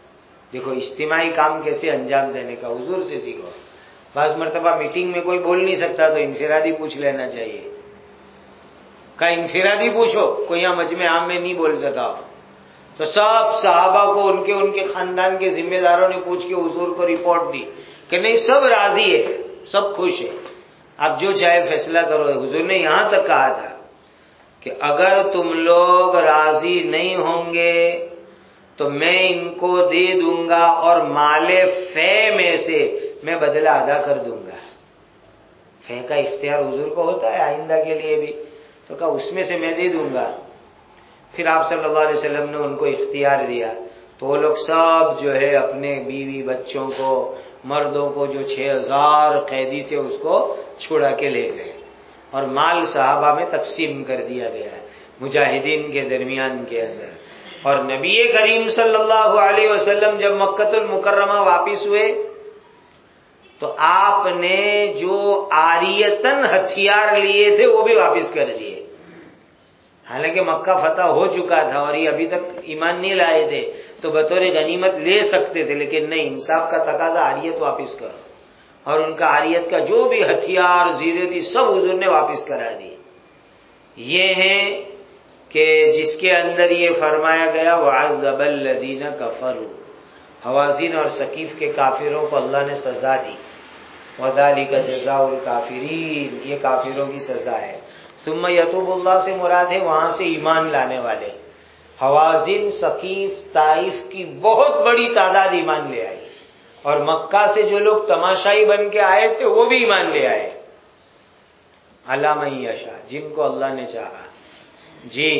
دیکھو اجتماعی کام کیسے انجام دینے کا حضور سے سیکھو. بعض مرتبہ میٹنگ میں کوئی بول نہیں سکتا تو انفرادی پوچھ لینا چاہیے. کا انفرادی پوچھو، کوئی یہاں مجمع عام میں نہیں بول سکا تو سب صحابہ کو ان کے ان کے خاندان کے ذمہ داروں نے پوچھ کے حضور کو رپورٹ دی کہ نہیں سب راضی ہے، سب خوش ہے، اب جو چاہے فیصلہ کرو. حضور نے یہاں تک کہا تھا کہ اگر تم لوگ راضی نہیں ہوں گے تو میں ان کو دے دوں گا اور مال فے میں سے میں بدلہ ادا کر دوں گا. فے کا اختیار حضور کو ہوتا ہے آئندہ کے لیے بھی، تو کہا اس میں سے میں دے دوں گا. پھر آپ صلی اللہ علیہ وسلم نے ان کو اختیار دیا تو وہ لوگ سب جو ہے اپنے بیوی بچوں کو، مردوں کو جو چھ ہزار قیدی تھے اس کو چھڑا کے لے گئے اور مال صحابہ میں تقسیم کر دیا گیا ہے مجاہدین کے درمیان کے اندر. اور نبی کریم صلی اللہ علیہ وسلم جب مکۃ المکرمہ واپس ہوئے تو آپ نے جو عاریتاً ہتھیار لیے تھے وہ بھی واپس کر دیے. حالانکہ مکہ فتح ہو چکا تھا اور یہ ابھی تک ایمان نہیں لائے تھے تو بطور غنیمت لے سکتے تھے، لیکن نہیں، انصاف کا تقاضا عاریت واپس کرو. اور ان کا عاریت کا جو بھی ہتھیار زیرے تھی سب حضور نے واپس کرا دی. یہ ہیں کہ جس کے اندر یہ فرمایا گیا وَعَذَّبَ الَّذِينَ كَفَرُوا، حوازن اور ثقیف کے کافروں کو اللہ نے سزا دی. وَذَلِكَ جَزَاءُ الْكَافِرِينَ، یہ کافروں کی سزا ہے. ثم یتوب اللہ سے مراد ہے وہاں سے ایمان لانے والے. حوازن ثقیف طائف کی بہت بڑی تعداد ایمان لے آئی اور مکہ سے جو لوگ تماشائی بن کے آئے تھے وہ بھی ایمان لے آئے. علی من یشاء، جن کو اللہ نے چاہا. جی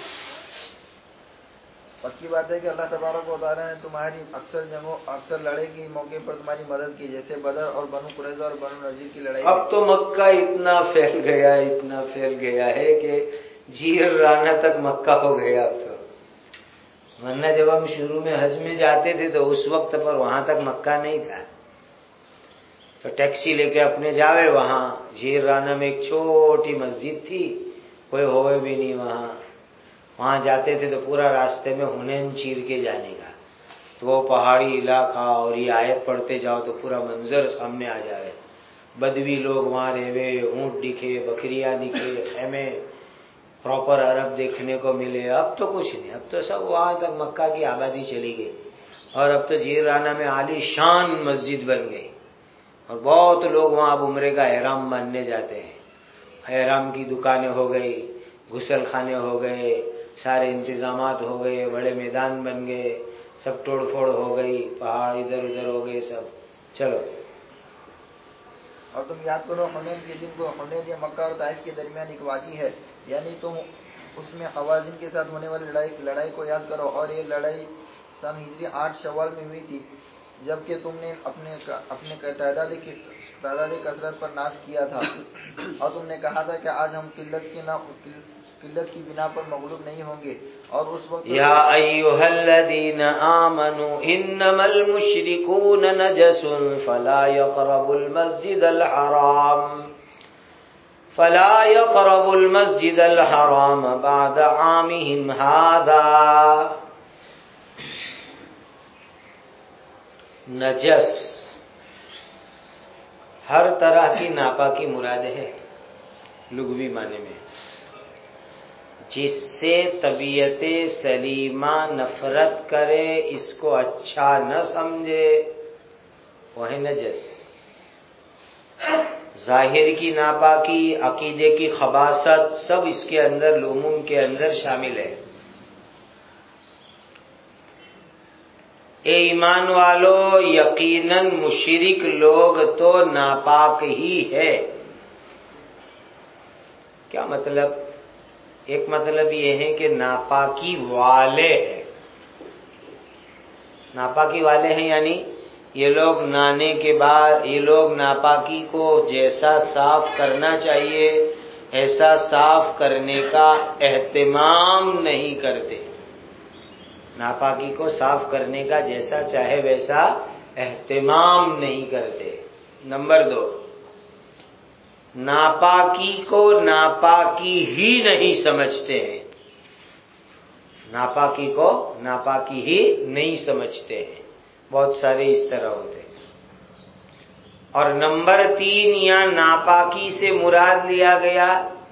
پکی بات ہے کہ اللہ تبارک و تعالیٰ نے تمہاری اکثر جنگوں اکثر لڑائی کے موقع پر تمہاری مدد کی، جیسے بدر اور بنو قریظہ اور بنو نذیر کی لڑائی. اب تو مکہ اتنا پھیل گیا اتنا پھیل گیا ہے کہ جیر رانا تک مکہ ہو گیا اب تو. ورنہ جب ہم شروع میں حج میں جاتے تھے تو اس وقت پر وہاں تک مکہ نہیں تھا، تو ٹیکسی لے کے اپنے جاوے. وہاں جیر رانا میں ایک چھوٹی مسجد تھی، کوئی ہوئے بھی نہیں وہاں. وہاں جاتے تھے تو پورا راستے میں ہنین چیر کے جانے کا، تو وہ پہاڑی علاقہ اور یہ آیت پڑھتے جاؤ تو پورا منظر سامنے آ جائے. بدوی لوگ وہاں رہے، اونٹ دکھے، بکریاں دکھے، خیمے پراپر عرب دیکھنے کو ملے. اب تو کچھ نہیں، اب تو سب وہاں تک مکہ کی آبادی چلی گئی اور اب تو جیرانہ میں عالی شان مسجد بن گئی اور بہت لوگ وہاں اب عمرے کا احرام باندھنے جاتے ہیں. احرام کی دکانیں ہو گئی، غسل خانے ہو گئے، سارے انتظامات ہو گئے، بڑے میدان بن گئے، سب توڑ پھوڑ ہو گئی، پہاڑ ادھر ادھر ہو گئے سب. چلو اور تم یاد کرو حنین کے دن کو. حنین یا مکہ اور طائف کے درمیان ایک وادی ہے، یعنی تم اس میں حوازن کے ساتھ ہونے والی لڑائی لڑائی کو یاد کرو. اور یہ لڑائی سن ہجری آٹھ شوال میں ہوئی تھی، جبکہ تم نے اپنے اپنے تعداد کی تعداد کثرت پر ناز کیا تھا اور تم نے کہا تھا کہ آج ہم قلت کی نہ قلت کی بنا پر مغلوب نہیں ہوں گے. اور اس وقت یا ایھا الذین آمنوا انما المشرکون نجس فلا يقربوا المسجد الحرام فلا يقربوا المسجد الحرام بعد عامهم هذا. نجس ہر طرح کی ناپاکی مراد ہے لغوی معنی میں، جس سے طبیعت سلیمہ نفرت کرے، اس کو اچھا نہ سمجھے، وہ ہے نجس. ظاہر کی ناپاکی، عقیدے کی خباثت، سب اس کے اندر عموم کے اندر شامل ہے. اے ایمان والو، یقیناً مشرک لوگ تو ناپاک ہی ہے. کیا مطلب؟ ایک مطلب یہ ہے کہ ناپاکی والے ہیں. ناپاکی والے ہیں یعنی یہ لوگ نہانے کے بعد یہ لوگ ناپاکی کو جیسا صاف کرنا چاہیے ایسا صاف کرنے کا اہتمام نہیں کرتے. ناپاکی کو صاف کرنے کا جیسا چاہے ویسا اہتمام نہیں کرتے. نمبر دو، ناپاکی کو ناپاکی ہی نہیں سمجھتے ہیں. ناپاکی کو ناپاکی ہی نہیں سمجھتے ہیں. بہت سارے اس طرح ہوتے. اور نمبر تین یہاں ناپاکی سے مراد لیا گیا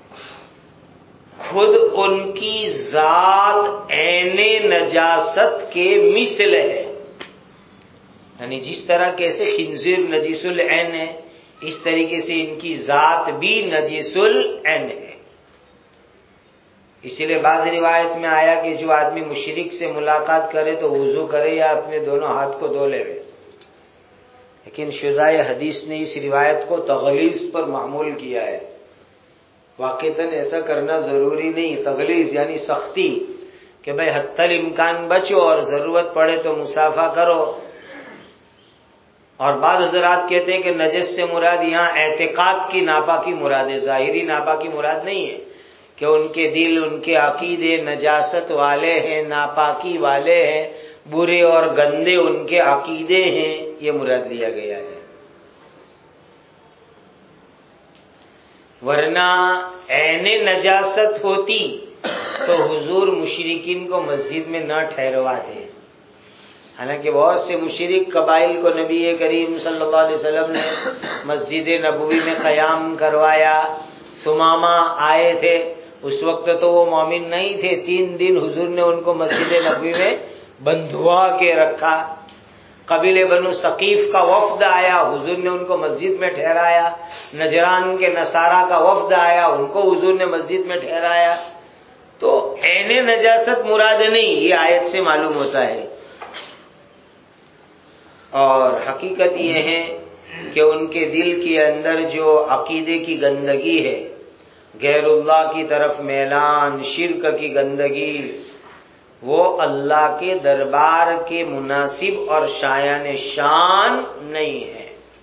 خود ان کی ذات عین نجاست کے مثل ہے. یعنی جس طرح کیسے خنزیر نجیس العین ہے، اس طریقے سے ان کی ذات بھی نجیس العین ہے. اسی لیے بعض روایت میں آیا کہ جو آدمی مشرک سے ملاقات کرے تو وضو کرے یا اپنے دونوں ہاتھ کو دھو لے. لیکن شرائع حدیث نے اس روایت کو تغلیظ پر معمول کیا ہے. واقعتاً ایسا کرنا ضروری نہیں. تغلیظ یعنی سختی کہ بھئی حتی الامکان بچو اور ضرورت پڑے تو مصافحہ کرو. اور بعض حضرات کہتے ہیں کہ نجس سے مراد یہاں اعتقاد کی ناپاکی مراد ہے، ظاہری ناپاکی مراد نہیں ہے کہ ان کے دل، ان کے عقیدے نجاست والے ہیں، ناپاکی والے ہیں، برے اور گندے ان کے عقیدے ہیں، یہ مراد لیا گیا ہے. ورنہ عین نجاست ہوتی تو حضور مشرکین کو مسجد میں نہ ٹھہرواتے. حالانکہ بہت سے مشرک قبائل کو نبی کریم صلی اللہ علیہ وسلم نے مسجد نبوی میں قیام کروایا. سمامہ آئے تھے، اس وقت تو وہ مومن نہیں تھے. تین دن حضور نے ان کو مسجد نبوی میں بندھوا کے رکھا. قبیلے بنو ثقیف کا وفد آیا، حضور نے ان کو مسجد میں ٹھہرایا. نجران کے نصارہ کا وفد آیا، ان کو حضور نے مسجد میں ٹھہرایا. تو عین نجاست مراد نہیں، یہ آیت سے معلوم ہوتا ہے. اور حقیقت یہ ہے کہ ان کے دل کے اندر جو عقیدے کی گندگی ہے، غیر اللہ کی طرف میلان، شرک کی گندگی، وہ اللہ کے دربار کے مناسب اور شایان شان نہیں ہے.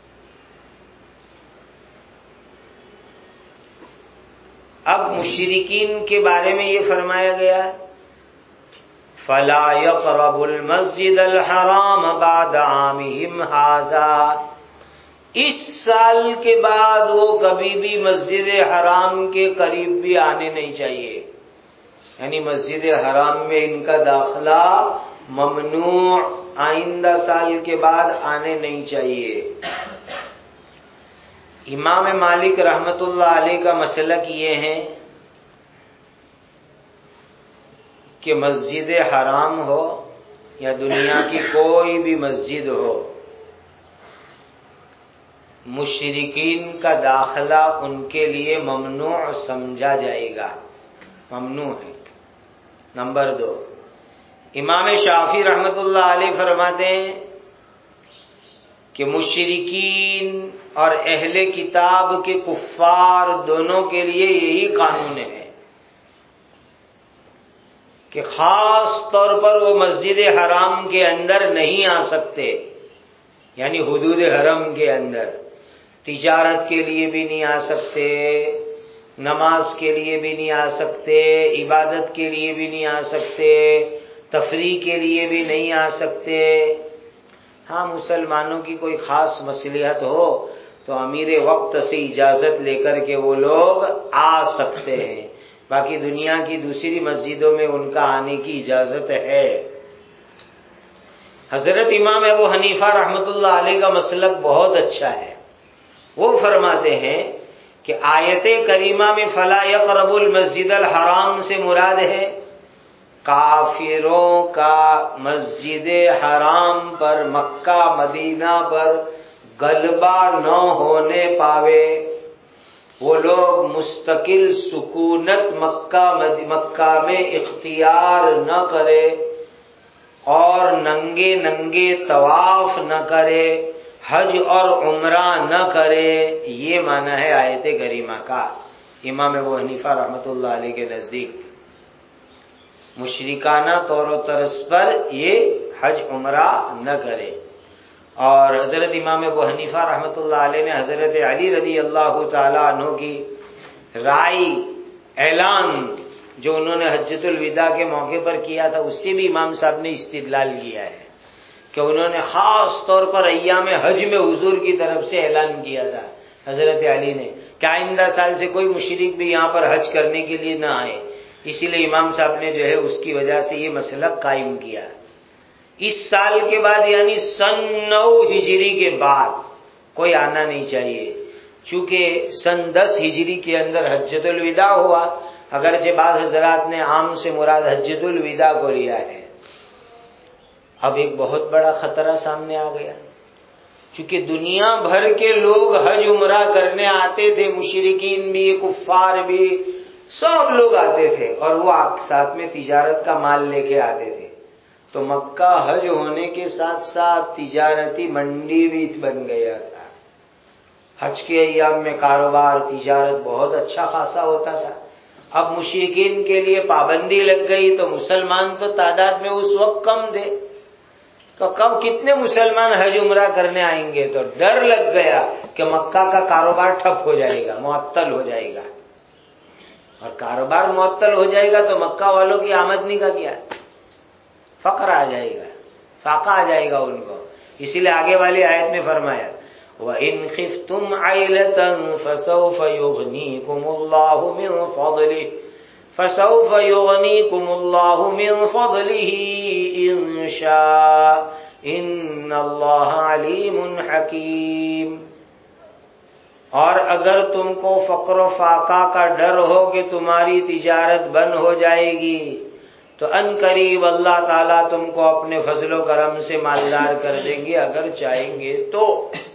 اب مشرکین کے بارے میں یہ فرمایا گیا فَلَا يَقْرَبُ الْمَسْجِدَ الْحَرَامَ بَعْدَ عَامِهِمْ هَذَا، اس سال کے بعد وہ کبھی بھی مسجد حرام کے قریب بھی آنے نہیں چاہیے. یعنی مسجد حرام میں ان کا داخلہ ممنوع، آئندہ سال کے بعد آنے نہیں چاہیے. امام مالک رحمت اللہ علیہ کا مسلک یہ ہے کہ مسجد حرام ہو یا دنیا کی کوئی بھی مسجد ہو، مشرکین کا داخلہ ان کے لیے ممنوع سمجھا جائے گا، ممنوع ہے. نمبر دو، امام شافعی رحمت اللہ علیہ فرماتے ہیں کہ مشرکین اور اہل کتاب کے کفار دونوں کے لیے یہی قانون ہے کہ خاص طور پر وہ مسجد حرام کے اندر نہیں آ سکتے. یعنی حدود حرم کے اندر تجارت کے لیے بھی نہیں آ سکتے، نماز کے لیے بھی نہیں آ سکتے، عبادت کے لیے بھی نہیں آ سکتے، تفریح کے لیے بھی نہیں آ سکتے. ہاں مسلمانوں کی کوئی خاص مصلحت ہو تو امیر وقت سے اجازت لے کر کے وہ لوگ آ سکتے ہیں، باقی دنیا کی دوسری مسجدوں میں ان کا آنے کی اجازت ہے. حضرت امام ابو حنیفہ رحمت اللہ علیہ کا مسلک بہت اچھا ہے. وہ فرماتے ہیں کہ آیت کریمہ میں فلا یقرب المسجد الحرام سے مراد ہے کافروں کا مسجد حرام پر، مکہ مدینہ پر غلبہ نہ ہونے پاوے، وہ لوگ مستقل سکونت مکہ مکہ میں اختیار نہ کرے اور ننگے ننگے طواف نہ کرے، حج اور عمرہ نہ کرے. یہ معنی ہے آیت کریمہ کا. امام ابو حنیفہ رحمۃ اللہ علیہ کے نزدیک مشرکانہ طور و طرز پر یہ حج عمرہ نہ کرے. اور حضرت امام ابو حنیفہ رحمۃ اللہ علیہ نے حضرت علی رضی اللہ تعالی عنہ کی رائے، اعلان جو انہوں نے حجۃ الوداع کے موقع پر کیا تھا، اس سے بھی امام صاحب نے استدلال کیا ہے کہ انہوں نے خاص طور پر ایام حج میں حضور کی طرف سے اعلان کیا تھا حضرت علی نے کہ آئندہ سال سے کوئی مشرک بھی یہاں پر حج کرنے کے لیے نہ آئے. اسی لیے امام صاحب نے جو ہے اس کی وجہ سے یہ مسئلہ قائم کیا. اس سال کے بعد یعنی سن نو ہجری کے بعد کوئی آنا نہیں چاہیے، چونکہ سن دس ہجری کے اندر حجۃ الوداع ہوا، اگرچہ بعض حضرات نے عام سے مراد حجۃ الوداع کو لیا ہے۔ اب ایک بہت بڑا خطرہ سامنے آ گیا، چونکہ دنیا بھر کے لوگ حج عمرہ کرنے آتے تھے، مشرکین بھی، کفار بھی، سب لوگ آتے تھے، اور وہ ساتھ میں تجارت کا مال لے کے آتے تھے۔ تو مکہ حج ہونے کے ساتھ ساتھ تجارتی منڈی بھی بن گیا تھا۔ حج کے ایام میں کاروبار تجارت بہت اچھا خاصا ہوتا تھا۔ اب مشرکین کے لیے پابندی لگ گئی تو مسلمان تو تعداد میں اس وقت کم تھے، تو کب کتنے مسلمان حج عمرہ کرنے آئیں گے؟ تو ڈر لگ گیا کہ مکہ کا کاروبار ٹھپ ہو جائے گا، معطل ہو جائے گا، اور کاروبار معطل ہو جائے گا تو مکہ والوں کی آمدنی کا کیا؟ فقر آ جائے گا، فاقہ آ جائے گا ان کو۔ اسی لیے آگے والی آیت میں فرمایا وَإِنْ خِفْتُمْ عَيْلَةً فَسَوْفَ يُغْنِيكُمُ اللَّهُ مِنْ فَضْلِهِ فَسَوْفَ يُغْنِيكُمُ اللَّهُ مِنْ فَضْلِهِ إِنْ شَاءَ إِنَّ اللَّهَ عَلِيمٌ حَكِيمٌ۔ اور اگر تم کو فقر و فاقہ کا ڈر ہو کہ تمہاری تجارت بند ہو جائے گی تو ان قریب اللہ تعالیٰ تم کو اپنے فضل و کرم سے مالدار کر دیں گے، اگر چاہیں گے تو۔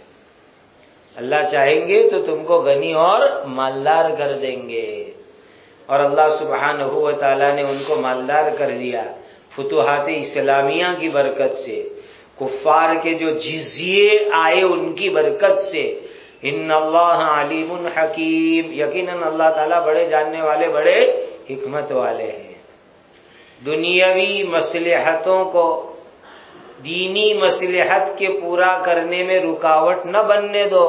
اللہ چاہیں گے تو تم کو غنی اور مالدار کر دیں گے، اور اللہ سبحانہ و تعالیٰ نے ان کو مالدار کر دیا فتوحات اسلامیہ کی برکت سے، کفار کے جو جزیے آئے ان کی برکت سے۔ ان اللہ علیم حکیم، یقیناً اللہ تعالیٰ بڑے جاننے والے، بڑے حکمت والے ہیں۔ دنیاوی مصلحتوں کو دینی مصلحت کے پورا کرنے میں رکاوٹ نہ بننے دو۔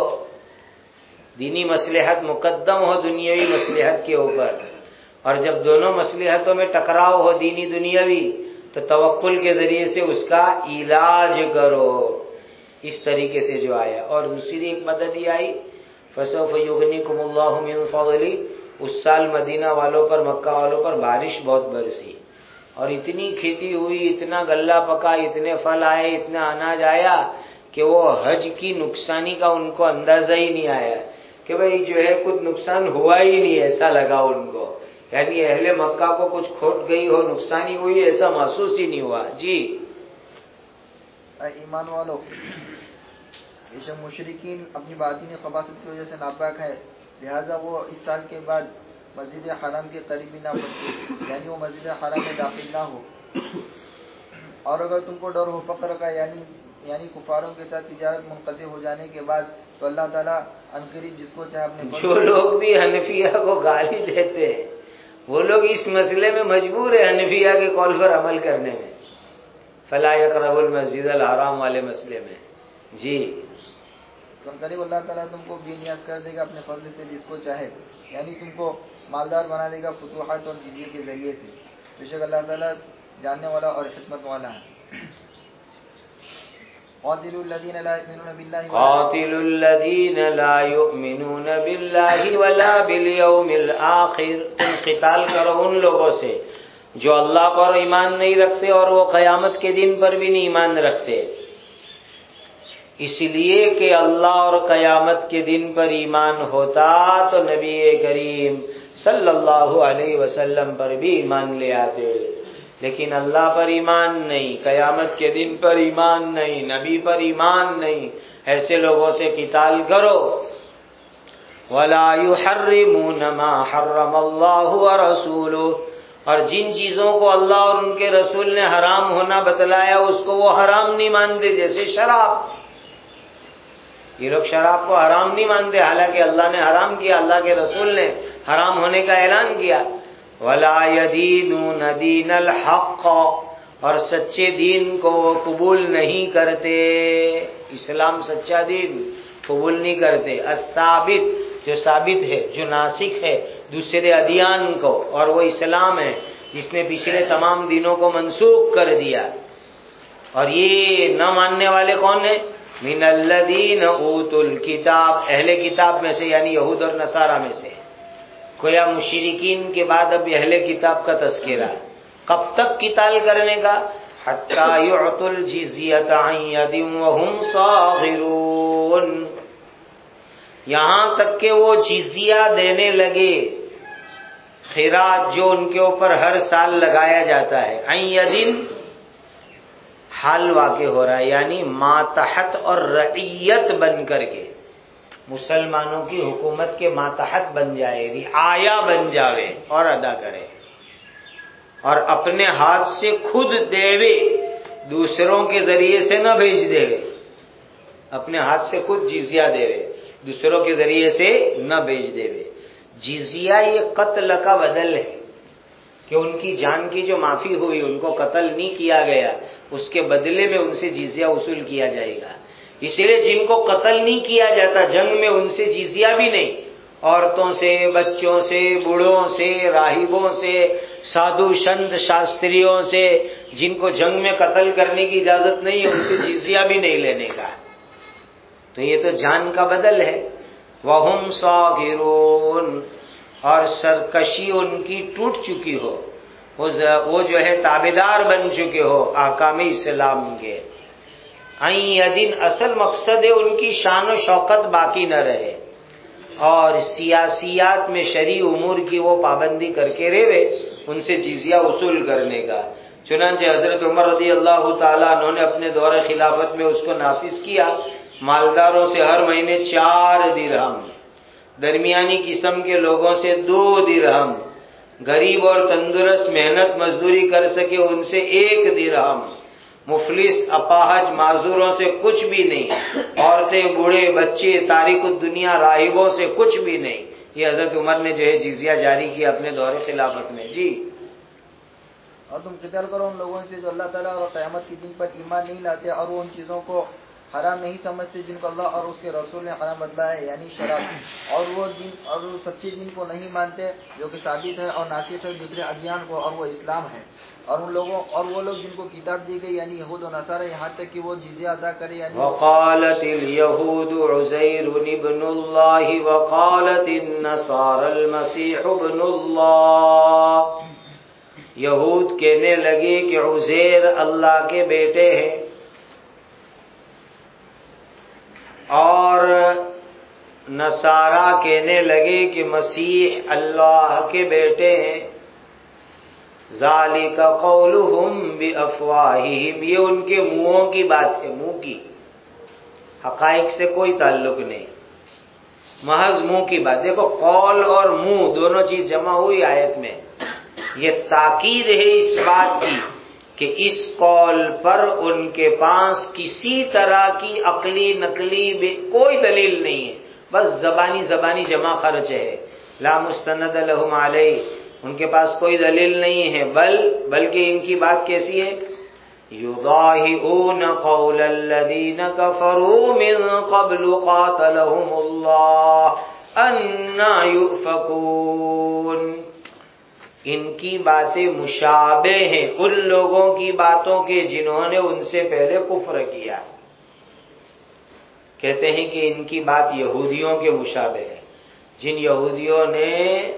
دینی مصلحت مقدم ہو دنیاوی مصلحت کے اوپر، اور جب دونوں مصلحتوں میں ٹکراؤ ہو دینی دنیاوی تو توکل کے ذریعے سے اس کا علاج کرو، اس طریقے سے جو آیا۔ اور دوسری ایک مدد یہ آئی فَسَوْفَ يُغْنِيكُمُ اللَّهُ مِنْ فَضْلِهِ، اس سال مدینہ والوں پر، مکہ والوں پر بارش بہت برسی، اور اتنی کھیتی ہوئی، اتنا غلہ پکا، اتنے پھل آئے، اتنا اناج آیا کہ وہ حج کی نقصانی کا ان کو اندازہ ہی نہیں آیا کہ بھئی جو ہے کچھ نقصان ہوا ہی نہیں، ایسا لگا ان کو، یعنی اہل مکہ کو کچھ کھوٹ گئی ہو، نقصانی ہوئی، ایسا محسوس ہی نہیں ہوا۔ جی اے ایمان والو، بے شک مشرکین اپنی باطنی خباثت کی وجہ سے ناپاک ہے، لہذا وہ اس سال کے بعد مسجد حرام کے قریب بھی نہ پہنچے، یعنی وہ مسجد حرام میں داخل نہ ہو۔ اور اگر تم کو ڈر ہو فقر کا، یعنی یعنی کفاروں کے ساتھ تجارت منقطع ہو جانے کے بعد، تو اللہ تعالیٰ عنقریب جس کو چاہے اپنے جو لوگ بھی حنفیہ کو گالی دیتے ہیں وہ لوگ اس مسئلے میں مجبور ہے حنفیہ کے قول پر عمل کرنے میں، فلا یقرب المسجد الحرام والے مسئلے میں۔ جی تو قریب اللہ تعالیٰ تم کو بے نیاز کر دے گا اپنے فضل سے جس کو چاہے، یعنی تم کو مالدار بنا دے گا فتوحات اور جزیے کے ذریعے سے، بے شک اللہ تعالیٰ جاننے والا اور حکمت والا ہے۔ قاتلوا الذین لا یؤمنون باللہ قاتلوا الذین لا یؤمنون باللہ ولا بالیوم الآخر، تم قتال کرو ان لوگوں سے جو اللہ پر ایمان نہیں رکھتے اور وہ قیامت کے دن پر بھی نہیں ایمان رکھتے، اس لیے کہ اللہ اور قیامت کے دن پر ایمان ہوتا تو نبی کریم صلی اللہ علیہ وسلم پر بھی ایمان لے آتے، لیکن اللہ پر ایمان نہیں، قیامت کے دن پر ایمان نہیں، نبی پر ایمان نہیں، ایسے لوگوں سے قتال کرو۔ وَلَا يُحَرِّمُونَ مَا حَرَّمَ اللَّهُ وَرَسُولُهُ، اور جن چیزوں کو اللہ اور ان کے رسول نے حرام ہونا بتلایا اس کو وہ حرام نہیں مانتے، جیسے شراب۔ یہ لوگ شراب کو حرام نہیں مانتے، حالانکہ اللہ نے حرام کیا، اللہ کے رسول نے حرام ہونے کا اعلان کیا۔ وَلَا يَدِينُونَ دِينَ الْحَقِّ، اور سچے دین کو وہ قبول نہیں کرتے، اسلام سچا دین قبول نہیں کرتے، الثابت، جو ثابت ہے، جو ناسخ ہے دوسرے ادیان کو، اور وہ اسلام ہے جس نے پچھلے تمام دینوں کو منسوخ کر دیا۔ اور یہ نہ ماننے والے کون ہیں؟ من الذین اوتوا الکتاب، اہل کتاب میں سے، یعنی یہود اور نصارہ میں سے۔ گویا مشرکین کے بعد اب اہل کتاب کا تذکرہ، کب تک قتال کرنے کا؟ حتی یعطوا الجزیۃ عن ید وہم صاغرون، یہاں تک کہ وہ جزیہ دینے لگے، خراج جو ان کے اوپر ہر سال لگایا جاتا ہے، عن یدن حال واقع ہو رہا ہے، یعنی ماتحت اور رعیت بن کر کے، مسلمانوں کی حکومت کے ماتحت بن جائے، رعایا بن جاوے اور ادا کرے، اور اپنے ہاتھ سے خود دیوے، دوسروں کے ذریعے سے نہ بھیج دیوے، اپنے ہاتھ سے خود جزیہ دیوے، دوسروں کے ذریعے سے نہ بھیج دیوے۔ جزیہ یہ قتل کا بدل ہے کہ ان کی جان کی جو معافی ہوئی، ان کو قتل نہیں کیا گیا، اس کے بدلے میں ان سے جزیہ وصول کیا جائے گا۔ اسی لیے جن کو قتل نہیں کیا جاتا جنگ میں، ان سے جزیہ بھی نہیں، عورتوں سے، بچوں سے، بوڑھوں سے، راہبوں سے، سادھو شنت شاستریوں سے، جن کو جنگ میں قتل کرنے کی اجازت نہیں ہے، ان سے جزیہ بھی نہیں لینے کا۔ تو یہ تو جان کا بدل ہے۔ وَهُمْ صَاغِرُونَ، اور سرکشی ان کی ٹوٹ چکی ہو، وہ جو ہے تابعدار بن چکے ہو احکام اسلام کے۔ عن یدن، اصل مقصد ہے ان کی شان و شوکت باقی نہ رہے، اور سیاسیات میں شرعی امور کی وہ پابندی کر کے رہے، ان سے جزیہ وصول کرنے کا۔ چنانچہ حضرت عمر رضی اللہ تعالیٰ عنہ نے اپنے دور خلافت میں اس کو نافذ کیا، مالداروں سے ہر مہینے چار درہم، درمیانی قسم کے لوگوں سے دو درہم، غریب اور تندرست محنت مزدوری کر سکے ان سے ایک درہم، مفلس اپاہج معذوروں سے کچھ بھی نہیں، عورتیں بوڑھے بچے تارک الدنیا راہبوں سے کچھ بھی نہیں۔ یہ حضرت عمر نے جو ہے جزیہ جاری کیا اپنے دور خلافت میں۔ جی، اور تم قتال کرو ان لوگوں سے جو اللہ تعالیٰ اور قیامت کے دن پر ایمان نہیں لاتے، اور وہ ان چیزوں کو حرام نہیں سمجھتے جن کو اللہ اور اس کے رسول نے حرام بدلا ہے، یعنی شراب، اور وہ دین اور وہ سچے دین کو نہیں مانتے جو کہ ثابت ہے اور ناسخ ہے دوسرے ادیان کو، اور وہ اسلام ہے۔ اور ان لوگوں اور وہ لوگ جن کو کتاب دی گئی یعنی یہود و نصارہ، یہاں تک کہ وہ جزیہ ادا کرے، یعنی وقالت اليہود عزیر ابن اللہ وقالت النصارى المسیح ابن اللہ، یہود کہنے لگے کہ عزیر اللہ کے بیٹے ہیں، اور نصارہ کہنے لگے کہ مسیح اللہ کے بیٹے ہیں۔ ذالک قولہم بافواہہم، یہ ان کے منہوں کی بات ہے، منہ کی، حقائق سے کوئی تعلق نہیں، محض منہ کی بات۔ دیکھو قول اور منہ دونوں چیز جمع ہوئی آیت میں، یہ تاکید ہے اس بات کی کہ اس قول پر ان کے پاس کسی طرح کی عقلی نقلی کوئی دلیل نہیں ہے، بس زبانی زبانی جمع خرچ ہے، لا مستند لہم علیہ، ان کے پاس کوئی دلیل نہیں ہے، بل بلکہ ان کی بات کیسی ہے؟ یضاہئون قول الذین کفروا من قبل قاتلہم اللہ انا یؤفکون، ان کی باتیں مشابہ ہیں ان لوگوں کی باتوں کے جنہوں نے ان سے پہلے کفر کیا۔ کہتے ہیں کہ ان کی بات یہودیوں کے مشابہ ہے، جن یہودیوں نے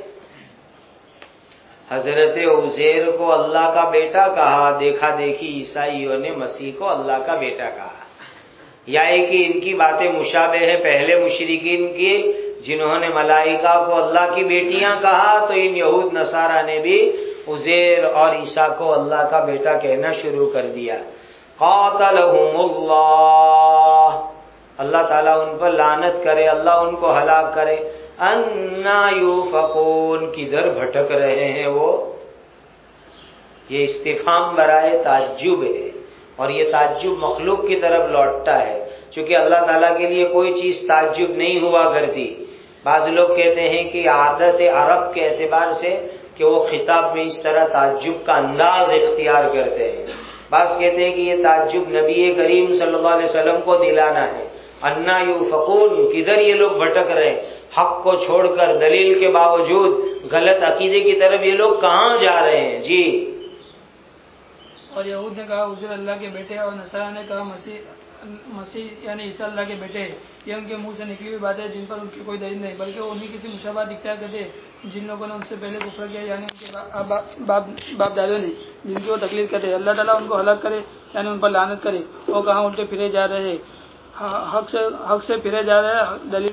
حضرت عزیر کو اللہ کا بیٹا کہا، دیکھا دیکھی عیسائیوں نے مسیح کو اللہ کا بیٹا کہا، یا کہ ان کی باتیں مشابہ ہیں پہلے مشرکین کی جنہوں نے ملائکہ کو اللہ کی بیٹیاں کہا، تو ان یہود نصارہ نے بھی عزیر اور عیسیٰ کو اللہ کا بیٹا کہنا شروع کر دیا۔ قاتلہم اللہ، اللہ تعالیٰ ان پر لعنت کرے، اللہ ان کو ہلاک کرے۔ انا یوفقون، کدھر بھٹک رہے ہیں وہ؟ یہ استفہام برائے تعجب ہے، اور یہ تعجب مخلوق کی طرف لوٹتا ہے، چونکہ اللہ تعالیٰ کے لیے کوئی چیز تعجب نہیں ہوا کرتی۔ بعض لوگ کہتے ہیں کہ عادت عرب کے اعتبار سے کہ وہ خطاب میں اس طرح تعجب کا انداز اختیار کرتے ہیں، بعض کہتے ہیں کہ یہ تعجب نبی کریم صلی اللہ علیہ وسلم کو دلانا ہے۔ انا یوفقون، کدھر یہ لوگ بھٹک رہے ہیں، حق کو چھوڑ کر دلیل کے باوجود غلط عقیدے کی طرف یہ لوگ کہاں جا رہے ہیں؟ جی، اور یہود نے کہا عزیر اللہ کے بیٹے، اور نصارہ نے کہا مسیح مسیح یعنی عیسیٰ اللہ کے بیٹے ہیں، یہ ان کے منہ سے نکلی ہوئی باتیں جن پر ان کی کوئی دلیل نہیں، بلکہ وہ انہیں کسی مشابہت اختیار کرتے ہیں جن لوگوں نے ان سے پہلے کفر کیا، یعنی ان کے باپ باپ دادوں نے جن کی وہ تقلید کرتے ہیں۔ اللہ تعالیٰ ان کو ہلاک کرے یعنی ان پر لعنت کرے، وہ کہاں الٹے پھرے جا رہے، حق سے حق سے پھرے جا رہے ہیں، دلیل